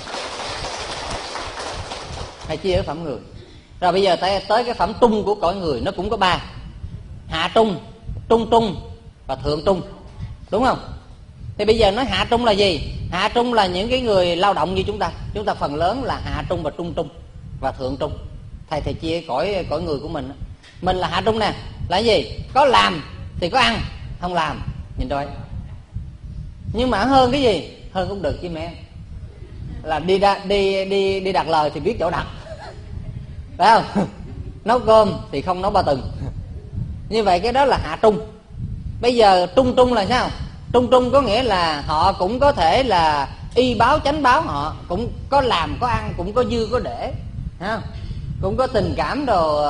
Thầy chia ở phẩm người. Rồi bây giờ tới cái phẩm trung của cõi người. Nó cũng có 3: hạ trung, trung trung và thượng trung, đúng không? Thì bây giờ nói hạ trung là gì? Hạ trung là những cái người lao động như chúng ta. Chúng ta phần lớn là hạ trung và trung trung và thượng trung. Thầy chia cõi người của mình. Mình là hạ trung nè. Là gì? Có làm thì có ăn, không làm nhìn rồi. Nhưng mà hơn cái gì? Hơn cũng được chứ mẹ. Là đi đặt lời thì biết chỗ đặt, phải không? Nấu cơm thì không nấu ba từng. Như vậy cái đó là hạ trung. Bây giờ trung trung là sao? Trung trung có nghĩa là họ cũng có thể là y báo chánh báo, họ cũng có làm có ăn, cũng có dư có để, ha? Cũng có tình cảm đồ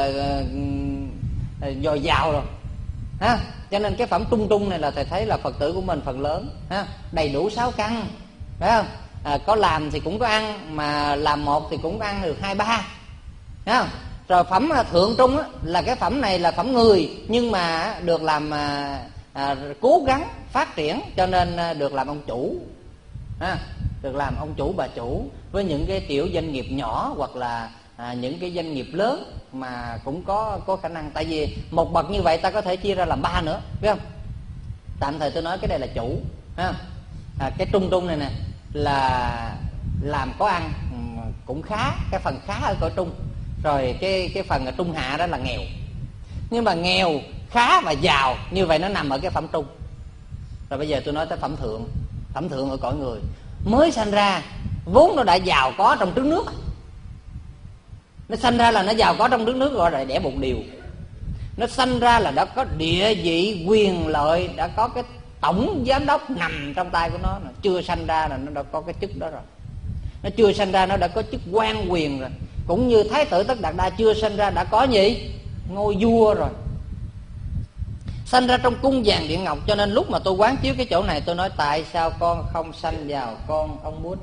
dồi dào rồi, ha? Cho nên cái phẩm trung trung này là thầy thấy là Phật tử của mình phần lớn, ha? Đầy đủ 6 căn, phải không? Có làm thì cũng có ăn, mà làm một thì cũng ăn được 2, 3, thấy không? Rồi phẩm thượng trung á, là cái phẩm này là phẩm người, nhưng mà được làm cố gắng phát triển, cho nên được làm ông chủ, ha? Được làm ông chủ bà chủ với những cái tiểu doanh nghiệp nhỏ, hoặc là những cái doanh nghiệp lớn mà cũng có khả năng. Tại vì một bậc như vậy ta có thể chia ra làm 3 nữa, biết không? Tạm thời tôi nói cái đây là chủ, ha? Cái trung trung này nè là làm có ăn cũng khá, cái phần khá ở cõi trung. Rồi cái phần ở trung hạ đó là nghèo. Nhưng mà nghèo, khá và giàu như vậy nó nằm ở cái phẩm trung. Rồi bây giờ tôi nói tới phẩm thượng. Phẩm thượng ở cõi người mới sanh ra, vốn nó đã giàu có trong trứng nước. Nó sanh ra là nó giàu có trong trứng nước, gọi là đẻ một điều. Nó sanh ra là đã có địa vị quyền lợi, đã có cái tổng giám đốc nằm trong tay của nó. Chưa sanh ra là nó đã có cái chức đó rồi. Nó chưa sanh ra nó đã có chức quan quyền rồi. Cũng như Thái tử Tất Đạt Đa chưa sanh ra đã có gì? Ngôi vua rồi. Sanh ra trong cung vàng điện ngọc. Cho nên lúc mà tôi quán chiếu cái chỗ này, tôi nói tại sao con không sanh vào con ông Bút?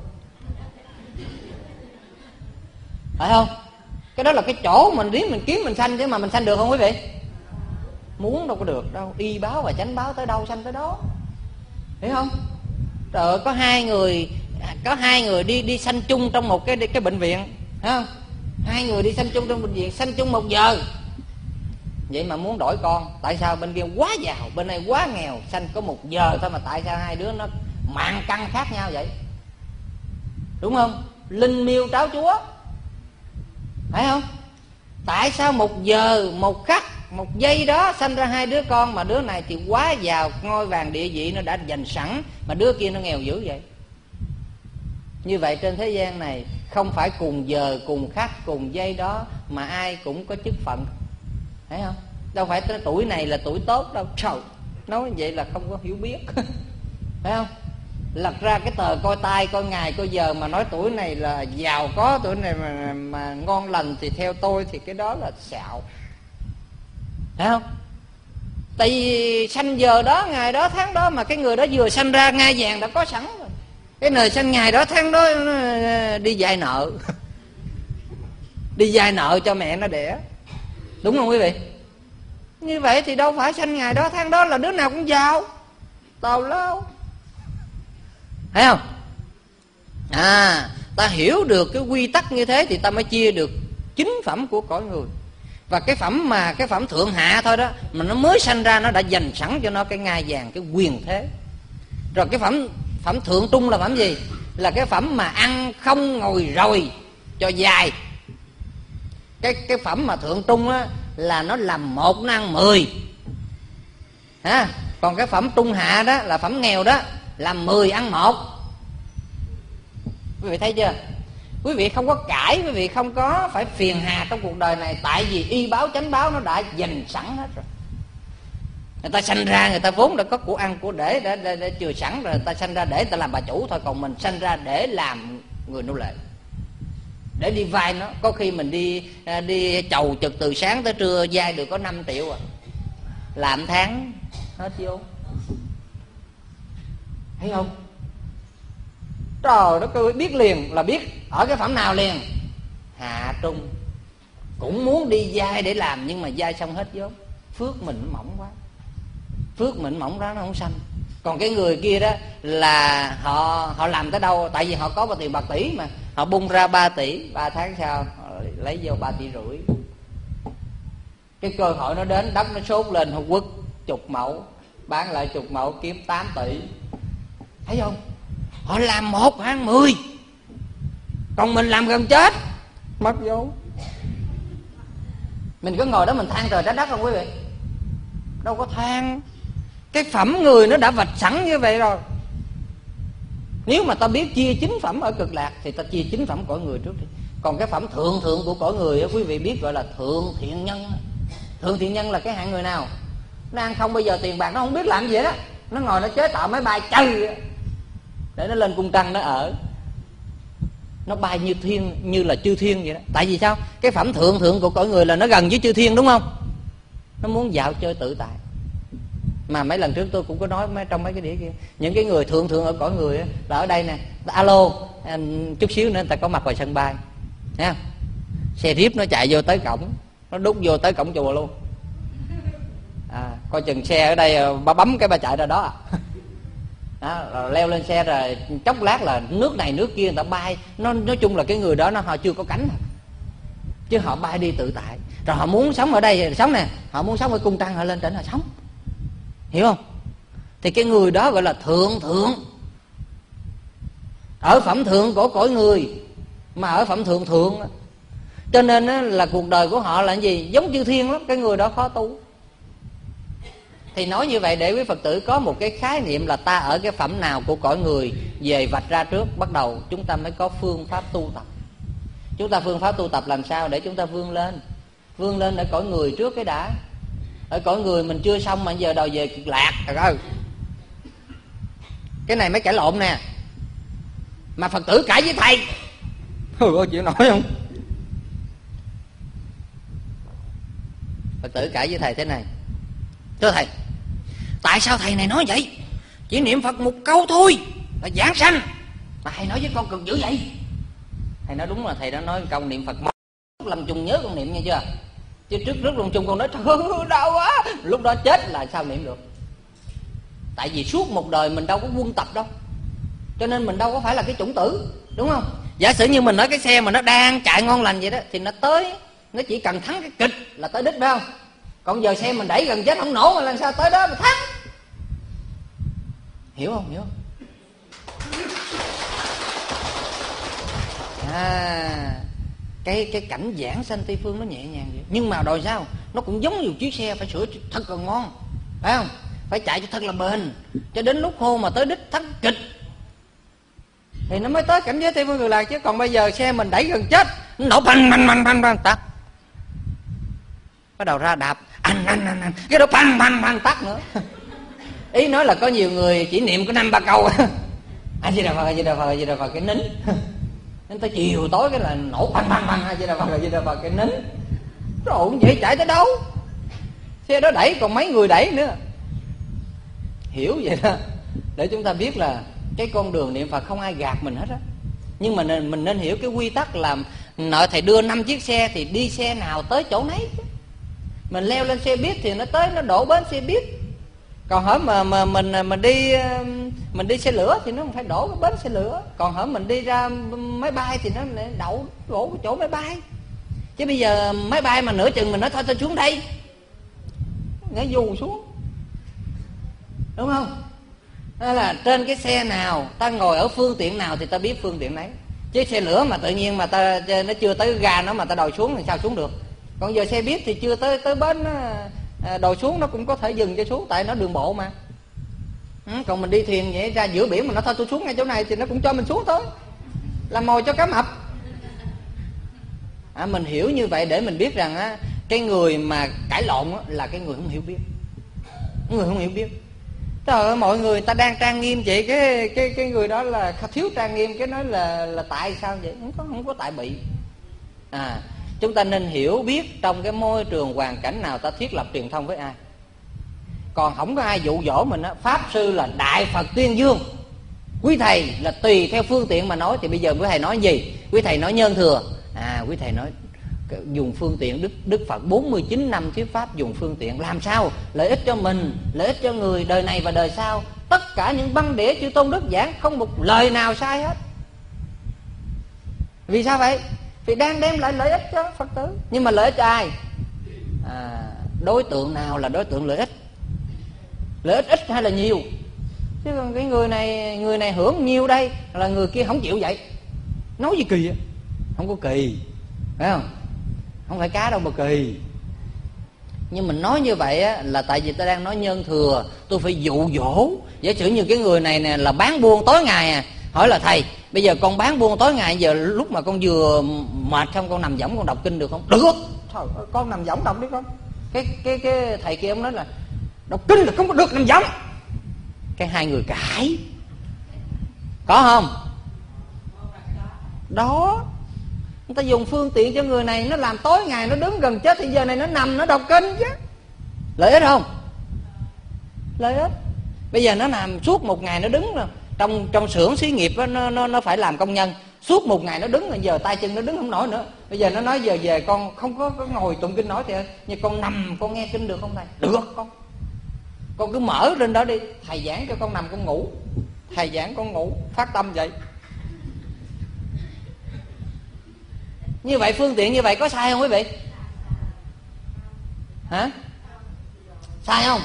Phải không? Cái đó là cái chỗ mình riêng mình kiếm mình sanh, chứ mà mình sanh được không quý vị? Muốn đâu có được đâu. Y báo và chánh báo tới đâu sanh tới đó. Hiểu không? Trời ơi, có hai người đi sanh chung trong một cái bệnh viện, thấy không? 2 người đi sanh chung trong bệnh viện, sanh chung 1 giờ. Vậy mà muốn đổi con, tại sao bên kia quá giàu, bên này quá nghèo, sanh có 1 giờ thôi mà tại sao 2 đứa nó mạng căn khác nhau vậy? Đúng không? Linh miêu tráo chúa, phải không? Tại sao 1 giờ 1 khắc một giây đó sanh ra 2 đứa con, mà đứa này thì quá giàu, ngôi vàng địa vị nó đã dành sẵn, mà đứa kia nó nghèo dữ vậy. Như vậy trên thế gian này không phải cùng giờ, cùng khắc, cùng giây đó mà ai cũng có chức phận, thấy không? Đâu phải tới tuổi này là tuổi tốt đâu. Trời, nói vậy là không có hiểu biết. Phải không? Lật ra cái tờ coi tay, coi ngày, coi giờ mà nói tuổi này là giàu có, tuổi này mà ngon lành thì theo tôi thì cái đó là xạo. Thấy không? Tại vì sanh giờ đó, ngày đó, tháng đó mà cái người đó vừa sanh ra ngai vàng đã có sẵn rồi. Cái nơi sanh ngày đó, tháng đó đi vay nợ. Đi vay nợ cho mẹ nó đẻ. Đúng không quý vị? Như vậy thì đâu phải sanh ngày đó, tháng đó là đứa nào cũng giàu, tào lao. Thấy không? Ta hiểu được cái quy tắc như thế thì ta mới chia được 9 phẩm của cõi người. Và cái phẩm thượng hạ thôi đó, mà nó mới sanh ra nó đã dành sẵn cho nó cái ngai vàng, cái quyền thế. Rồi cái phẩm thượng trung là phẩm gì? Là cái phẩm mà ăn không ngồi rồi cho dài. Cái phẩm mà thượng trung á là nó làm 1 nó ăn 10. Còn cái phẩm trung hạ đó là phẩm nghèo đó, làm 10 ăn 1. Quý vị thấy chưa? Quý vị không có cãi, quý vị không có phải phiền hà trong cuộc đời này. Tại vì y báo chánh báo nó đã dành sẵn hết rồi. Người ta sanh ra, người ta vốn đã có của ăn của để chừa sẵn rồi. Người ta sanh ra để người ta làm bà chủ thôi. Còn mình sanh ra để làm người nô lệ, để đi vay nó. Có khi mình đi chầu trực từ sáng tới trưa, vay được có 5 triệu à. Làm tháng hết vô. Thấy không? Trời đất ơi, biết liền là biết ở cái phẩm nào liền. Hạ trung. Cũng muốn đi vay để làm, nhưng mà vay xong hết vốn. Phước mình mỏng quá. Phước mình mỏng đó nó không sanh. Còn cái người kia đó là họ làm tới đâu? Tại vì họ có tiền bạc tỷ mà. Họ bung ra 3 tỷ, 3 tháng sau họ lấy vô 3,5 tỷ. Cái cơ hội nó đến, đất nó sốt lên, họ quất 10 mẫu, bán lại 10 mẫu kiếm 8 tỷ. Thấy không? Họ làm 1 ăn 10. Còn mình làm gần chết, mất vốn. Mình có ngồi đó mình than trời trách đất không quý vị? Đâu có than. Cái phẩm người nó đã vạch sẵn như vậy rồi. Nếu mà ta biết chia 9 phẩm ở cực lạc thì ta chia 9 phẩm cõi người trước đi. Còn cái phẩm thượng của cõi người quý vị biết gọi là thượng thiện nhân. Thượng thiện nhân là cái hạng người nào? Nó ăn không bao giờ tiền bạc, nó không biết làm gì đó. Nó ngồi nó chế tạo máy bay chơi để nó lên cung trăng nó ở. Nó bay như là chư thiên vậy đó. Tại vì sao? Cái phẩm thượng của cõi người là nó gần với chư thiên, đúng không? Nó muốn dạo chơi tự tại. Mà mấy lần trước tôi cũng có nói trong mấy cái đĩa kia, những cái người thượng ở cõi người á, là ở đây nè, alo chút xíu nữa người ta có mặt ngoài sân bay, thấy không? Xe jeep nó chạy vô tới cổng, nó đút vô tới cổng chùa luôn. Coi chừng xe ở đây bà bấm cái bà chạy ra đó. Rồi leo lên xe rồi chốc lát là nước này nước kia người ta bay. Nói chung là cái người đó họ chưa có cánh, chứ họ bay đi tự tại. Rồi họ muốn sống ở đây thì sống nè, họ muốn sống ở cung trăng họ lên trển họ sống, hiểu không? Thì cái người đó gọi là thượng. Ở phẩm thượng của cõi người, mà ở phẩm thượng. Cho nên là cuộc đời của họ là gì? Giống chư thiên lắm. Cái người đó khó tu. Thì nói như vậy để quý Phật tử có một cái khái niệm là ta ở cái phẩm nào của cõi người về vạch ra trước. Bắt đầu chúng ta mới có phương pháp tu tập. Chúng ta phương pháp tu tập làm sao để chúng ta vươn lên? Vươn lên ở cõi người trước cái đã. Ở cõi người mình chưa xong mà giờ đòi về cực lạc. Trời ơi, cái này mới cãi lộn nè. Mà Phật tử cãi với thầy, ôi chịu nổi không? Phật tử cãi với thầy thế này: thưa thầy, tại sao thầy này nói vậy? Chỉ niệm Phật một câu thôi là giảng sanh, mà thầy nói với con cực dữ vậy. Thầy nói đúng là thầy đã nói câu niệm Phật lúc lâm chung nhớ con niệm nghe chưa? Chứ trước lâm chung con nói trời ơi đau quá, lúc đó chết là sao niệm được? Tại vì suốt một đời mình đâu có quân tập đâu, cho nên mình đâu có phải là cái chủng tử, đúng không? Giả sử như mình nói cái xe mà nó đang chạy ngon lành vậy đó, thì nó tới, nó chỉ cần thắng cái kịch là tới đích, phải không? Còn giờ xe mình đẩy gần chết không nổ mà làm sao tới đó mà thắng? Hiểu không? Hiểu không? Cái cảnh giảng sanh Tây Phương nó nhẹ nhàng vậy. Nhưng mà đòi sao? nó cũng giống như chiếc xe phải sửa thật là ngon, phải không? Phải chạy cho thật là bền, cho đến lúc khô mà tới đích thắng kịch thì nó mới tới cảnh giới Tây Phương Cực Lạc. Chứ còn bây giờ xe mình đẩy gần chết, nó nổ phanh tắt, bắt đầu ra đạp anh cái đó phanh tắt nữa. Ý nói là có nhiều người chỉ niệm có 5-3 câu A Di Đà Phật, A Di Đà Phật, A Di Đà Phật cái nín, đến tới chiều tối cái là nổ phanh A Di Đà Phật, A Di Đà Phật cái nín. Rồi vậy chạy tới đâu? Xe đó đẩy còn mấy người đẩy nữa. Hiểu vậy đó, để chúng ta biết là cái con đường niệm Phật không ai gạt mình hết á. Nhưng mà mình nên hiểu cái quy tắc là nội thầy đưa 5 chiếc xe thì đi xe nào tới chỗ nấy. Mình leo lên xe buýt thì nó tới nó đổ bến xe buýt. Còn hở mà mình đi xe lửa thì nó không phải đổ cái bến xe lửa. Còn hở mình đi ra máy bay thì nó đổ cái chỗ máy bay. Chứ bây giờ máy bay mà nửa chừng mình nói thôi tôi xuống đây, nhảy dù xuống, đúng không? Đó là trên cái xe nào ta ngồi ở phương tiện nào thì ta biết phương tiện đấy. Chứ xe lửa mà tự nhiên mà nó chưa tới ga nó mà ta đòi xuống thì sao xuống được? Còn giờ xe buýt thì chưa tới bến đòi xuống nó cũng có thể dừng cho xuống, tại nó đường bộ mà. Còn mình đi thuyền vậy ra giữa biển mà nó thôi tôi xuống ngay chỗ này thì nó cũng cho mình xuống thôi, làm mồi cho cá mập. Mình hiểu như vậy để mình biết rằng cái người mà cãi lộn là cái người không hiểu biết. Người không hiểu biết. Trời ơi, mọi người ta đang trang nghiêm vậy, cái người đó là thiếu trang nghiêm, cái nói là tại sao vậy? Không có tại bị. Chúng ta nên hiểu biết trong cái môi trường hoàn cảnh nào ta thiết lập truyền thông với ai. Còn không có ai dụ dỗ mình á. Pháp sư là Đại Phật tuyên dương, quý thầy là tùy theo phương tiện mà nói. Thì bây giờ quý thầy nói gì? Quý thầy nói nhân thừa. Quý thầy nói dùng phương tiện Đức Phật 49 năm thuyết pháp dùng phương tiện làm sao lợi ích cho mình, lợi ích cho người đời này và đời sau. Tất cả những băng đĩa chư tôn đức giảng không một lời nào sai hết. Vì sao vậy? Vì đang đem lại lợi ích cho Phật tử. Nhưng mà lợi ích cho ai? Đối tượng nào là đối tượng lợi ích? Lợi ích ít hay là nhiều? Chứ còn cái người này hưởng nhiêu đây là người kia không chịu vậy. Nói gì kỳ vậy? Không có kỳ, phải không? Không phải cá đâu mà kỳ. Nhưng mình nói như vậy á, là tại vì ta đang nói nhân thừa. Tôi phải dụ dỗ. Giả sử như cái người này nè là bán buôn tối ngày hỏi là thầy, bây giờ con bán buôn tối ngày, giờ lúc mà con vừa mệt xong con nằm võng con đọc kinh được không? Được. Thôi con nằm võng đọc đi con. Cái thầy kia ông nói là đọc kinh là không có được nằm võng. Cái hai người cãi. Có không? Đó. Người ta dùng phương tiện cho người này, nó làm tối ngày nó đứng gần chết thì giờ này nó nằm nó đọc kinh chứ. Lợi ích không? Lợi ích. Bây giờ nó làm suốt một ngày nó đứng rồi. Trong xưởng xí nghiệp đó, nó phải làm công nhân. Suốt một ngày nó đứng rồi, giờ tay chân nó đứng không nổi nữa. Bây giờ nó nói giờ về con không có ngồi tụng kinh nổi thì như con nằm con nghe kinh được không thầy? Được con cứ mở lên đó đi. Thầy giảng cho con nằm con ngủ. Thầy giảng con ngủ, phát tâm vậy. Như vậy phương tiện như vậy có sai không quý vị? Hả? Sai không?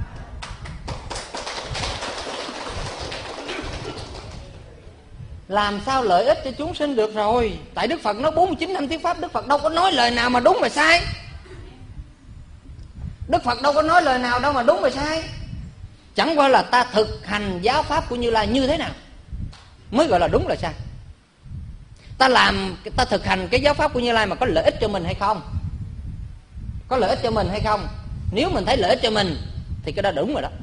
Làm sao lợi ích cho chúng sinh được rồi? Tại Đức Phật nói 49 năm thuyết pháp, Đức Phật đâu có nói lời nào mà đúng mà sai. Đức Phật đâu có nói lời nào đâu mà đúng mà sai. Chẳng qua là ta thực hành giáo pháp của Như Lai như thế nào mới gọi là đúng là sai. Ta thực hành cái giáo pháp của Như Lai mà có lợi ích cho mình hay không? Có lợi ích cho mình hay không? Nếu mình thấy lợi ích cho mình thì cái đó đúng rồi đó.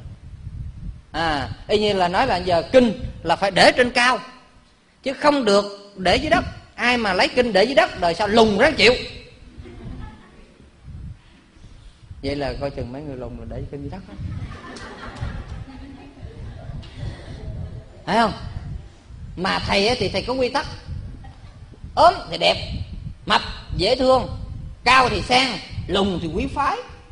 Y như là nói là giờ kinh là phải để trên cao, chứ không được để dưới đất. Ai mà lấy kinh để dưới đất đời sau lùng ráng chịu. Vậy là coi chừng mấy người lùng là để kinh dưới đất đó. Phải không? Mà thầy thì thầy có quy tắc. Ốm thì đẹp, mập dễ thương, cao thì sang, lùn thì quý phái.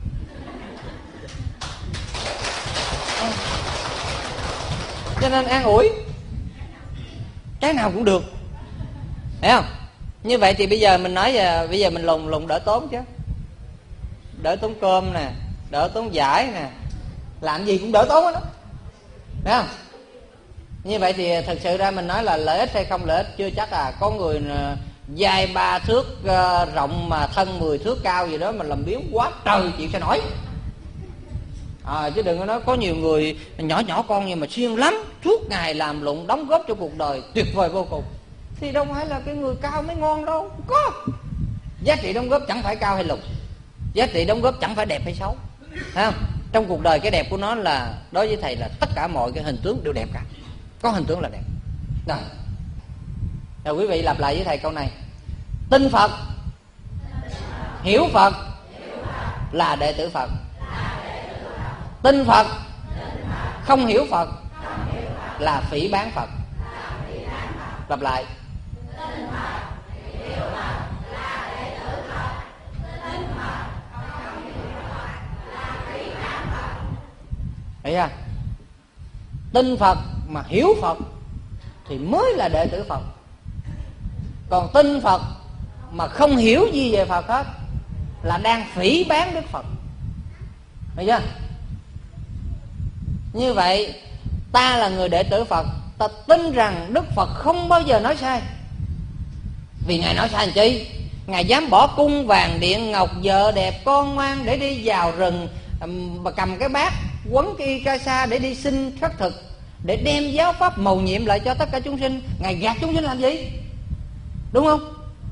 Cho nên an ủi cái nào cũng được, thấy không? Như vậy thì bây giờ mình nói bây giờ mình lùn đỡ tốn chứ, đỡ tốn cơm nè, đỡ tốn vải nè, làm gì cũng đỡ tốn đó, thấy không? Như vậy thì thật sự ra mình nói là lợi ích hay không lợi ích chưa chắc. Có người dài 3 thước rộng mà thân 10 thước cao gì đó mà làm biếng quá trời chịu sẽ nổi. Chứ đừng có nói có nhiều người nhỏ nhỏ con nhưng mà siêng lắm, suốt ngày làm lụng đóng góp cho cuộc đời tuyệt vời vô cùng. Thì đâu phải là cái người cao mới ngon đâu. Có giá trị đóng góp chẳng phải cao hay lùn, giá trị đóng góp chẳng phải đẹp hay xấu, thấy không? Trong cuộc đời cái đẹp của nó là đối với thầy là tất cả mọi cái hình tướng đều đẹp cả. Có hình tướng là đẹp. Rồi quý vị lặp lại với thầy câu này: tin Phật, hiểu Phật là đệ tử Phật. Tin Phật, không hiểu Phật là phỉ báng Phật. Lặp lại: thấy chưa? Tin Phật mà hiểu Phật thì mới là đệ tử Phật. Còn tin Phật mà không hiểu gì về Phật hết là đang phỉ báng Đức Phật. Thấy chưa? Như vậy ta là người đệ tử Phật, ta tin rằng Đức Phật không bao giờ nói sai. Vì Ngài nói sai làm chi? Ngài dám bỏ cung vàng điện ngọc, vợ đẹp con ngoan để đi vào rừng mà cầm cái bát quấn cái y ca sa để đi xin khất thực, để đem giáo pháp mầu nhiệm lại cho tất cả chúng sinh. Ngài gạt chúng sinh làm gì? Đúng không?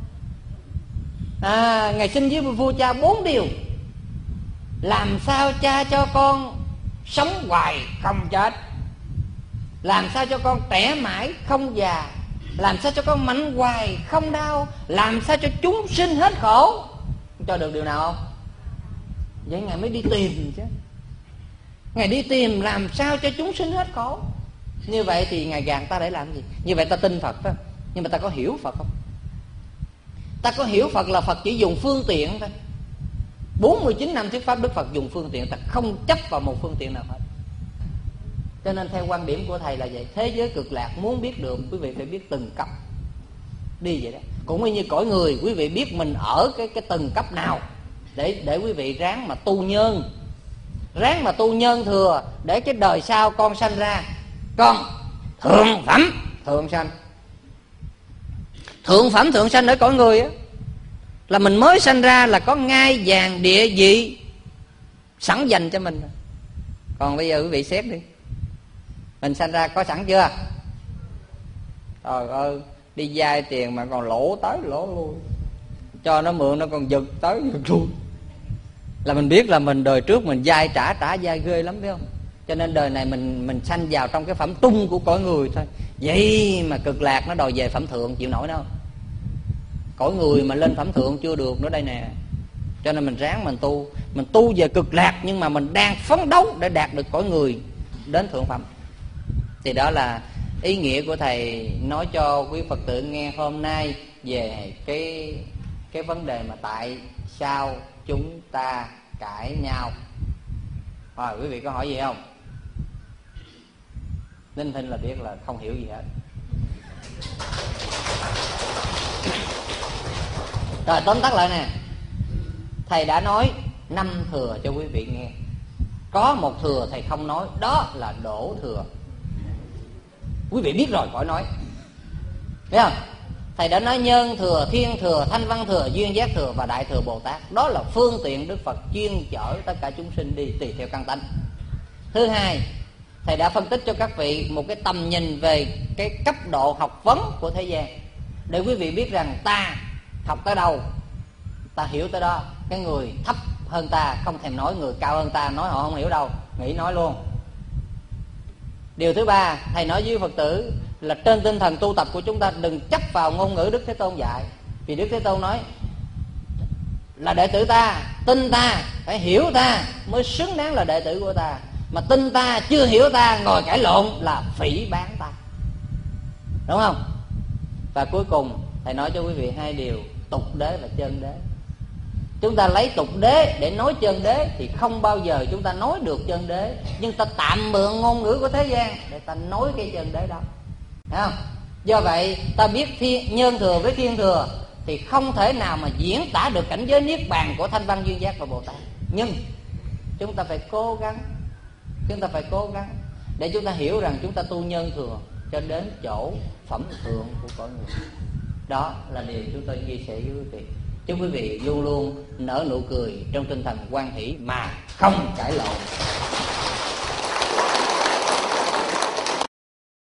Ngài xin với vua cha 4 điều: làm sao cha cho con sống hoài không chết, làm sao cho con trẻ mãi không già, làm sao cho con mạnh hoài không đau, làm sao cho chúng sinh hết khổ. Cho được điều nào không? Vậy Ngài mới đi tìm chứ. Ngài đi tìm làm sao cho chúng sinh hết khổ. Như vậy thì Ngài gạt ta để làm gì? Như vậy ta tin Phật phải không? Nhưng mà ta có hiểu Phật không? Ta có hiểu Phật là Phật chỉ dùng phương tiện thôi. 49 năm thuyết pháp Đức Phật dùng phương tiện, ta không chấp vào một phương tiện nào hết. Cho nên theo quan điểm của thầy là vậy. Thế giới cực lạc muốn biết được, quý vị phải biết từng cấp. Đi vậy đó. Cũng như cõi người, quý vị biết mình ở cái từng cấp nào để quý vị ráng mà tu nhân, ráng mà tu nhân thừa, để cái đời sau con sanh ra con thượng phẩm thượng sanh. Thượng phẩm thượng sanh ở cõi người á, là mình mới sanh ra là có ngai vàng địa vị sẵn dành cho mình. Còn bây giờ quý vị xét đi, mình sanh ra có sẵn chưa? Trời ơi, đi vay tiền mà còn lỗ tới lỗ lui, cho nó mượn nó còn giật tới giật lui, là mình biết là mình đời trước mình vay trả vay ghê lắm, biết không? Cho nên đời này mình sanh vào trong cái phẩm tung của cõi người thôi. Vậy mà cực lạc nó đòi về phẩm thượng, chịu nổi đâu. Cõi người mà lên phẩm thượng chưa được nữa đây nè. Cho nên mình ráng mình tu về cực lạc, nhưng mà mình đang phấn đấu để đạt được cõi người đến thượng phẩm. Thì đó là ý nghĩa của thầy nói cho quý Phật tử nghe hôm nay về cái vấn đề mà tại sao chúng ta cãi nhau. Rồi quý vị có hỏi gì không? Ninh Thinh là biết là không hiểu gì hết. Rồi tóm tắt lại nè, thầy đã nói 5 thừa cho quý vị nghe. Có một thừa thầy không nói, đó là đổ thừa. Quý vị biết rồi khỏi nói, thấy không? Thầy đã nói nhân thừa, thiên thừa, thanh văn thừa, duyên giác thừa và đại thừa Bồ Tát. Đó là phương tiện Đức Phật chuyên chở tất cả chúng sinh đi tùy theo căn tánh. Thứ hai, thầy đã phân tích cho các vị một cái tầm nhìn về cái cấp độ học vấn của thế gian, để quý vị biết rằng ta học tới đâu ta hiểu tới đó. Cái người thấp hơn ta không thèm nói, người cao hơn ta nói họ không hiểu đâu, nghĩ nói luôn. Điều thứ ba, thầy nói với Phật tử là trên tinh thần tu tập của chúng ta đừng chấp vào ngôn ngữ Đức Thế Tôn dạy. Vì Đức Thế Tôn nói là đệ tử ta, tin ta, phải hiểu ta mới xứng đáng là đệ tử của ta. Mà tin ta, chưa hiểu ta, ngồi cãi lộn là phỉ báng ta. Đúng không? Và cuối cùng thầy nói cho quý vị 2 điều: tục đế và chân đế. Chúng ta lấy tục đế để nói chân đế thì không bao giờ chúng ta nói được chân đế. Nhưng ta tạm mượn ngôn ngữ của thế gian để ta nói cái chân đế đó, thấy không? Do vậy ta biết nhân thừa với thiên thừa thì không thể nào mà diễn tả được cảnh giới niết bàn của thanh văn duyên giác và Bồ Tát. Nhưng chúng ta phải cố gắng, để chúng ta hiểu rằng chúng ta tu nhân thừa cho đến chỗ phẩm thượng của cõi người. Đó là điều chúng tôi chia sẻ với quý vị. Chúc quý vị luôn luôn nở nụ cười trong tinh thần hoan hỷ mà không cãi lộn.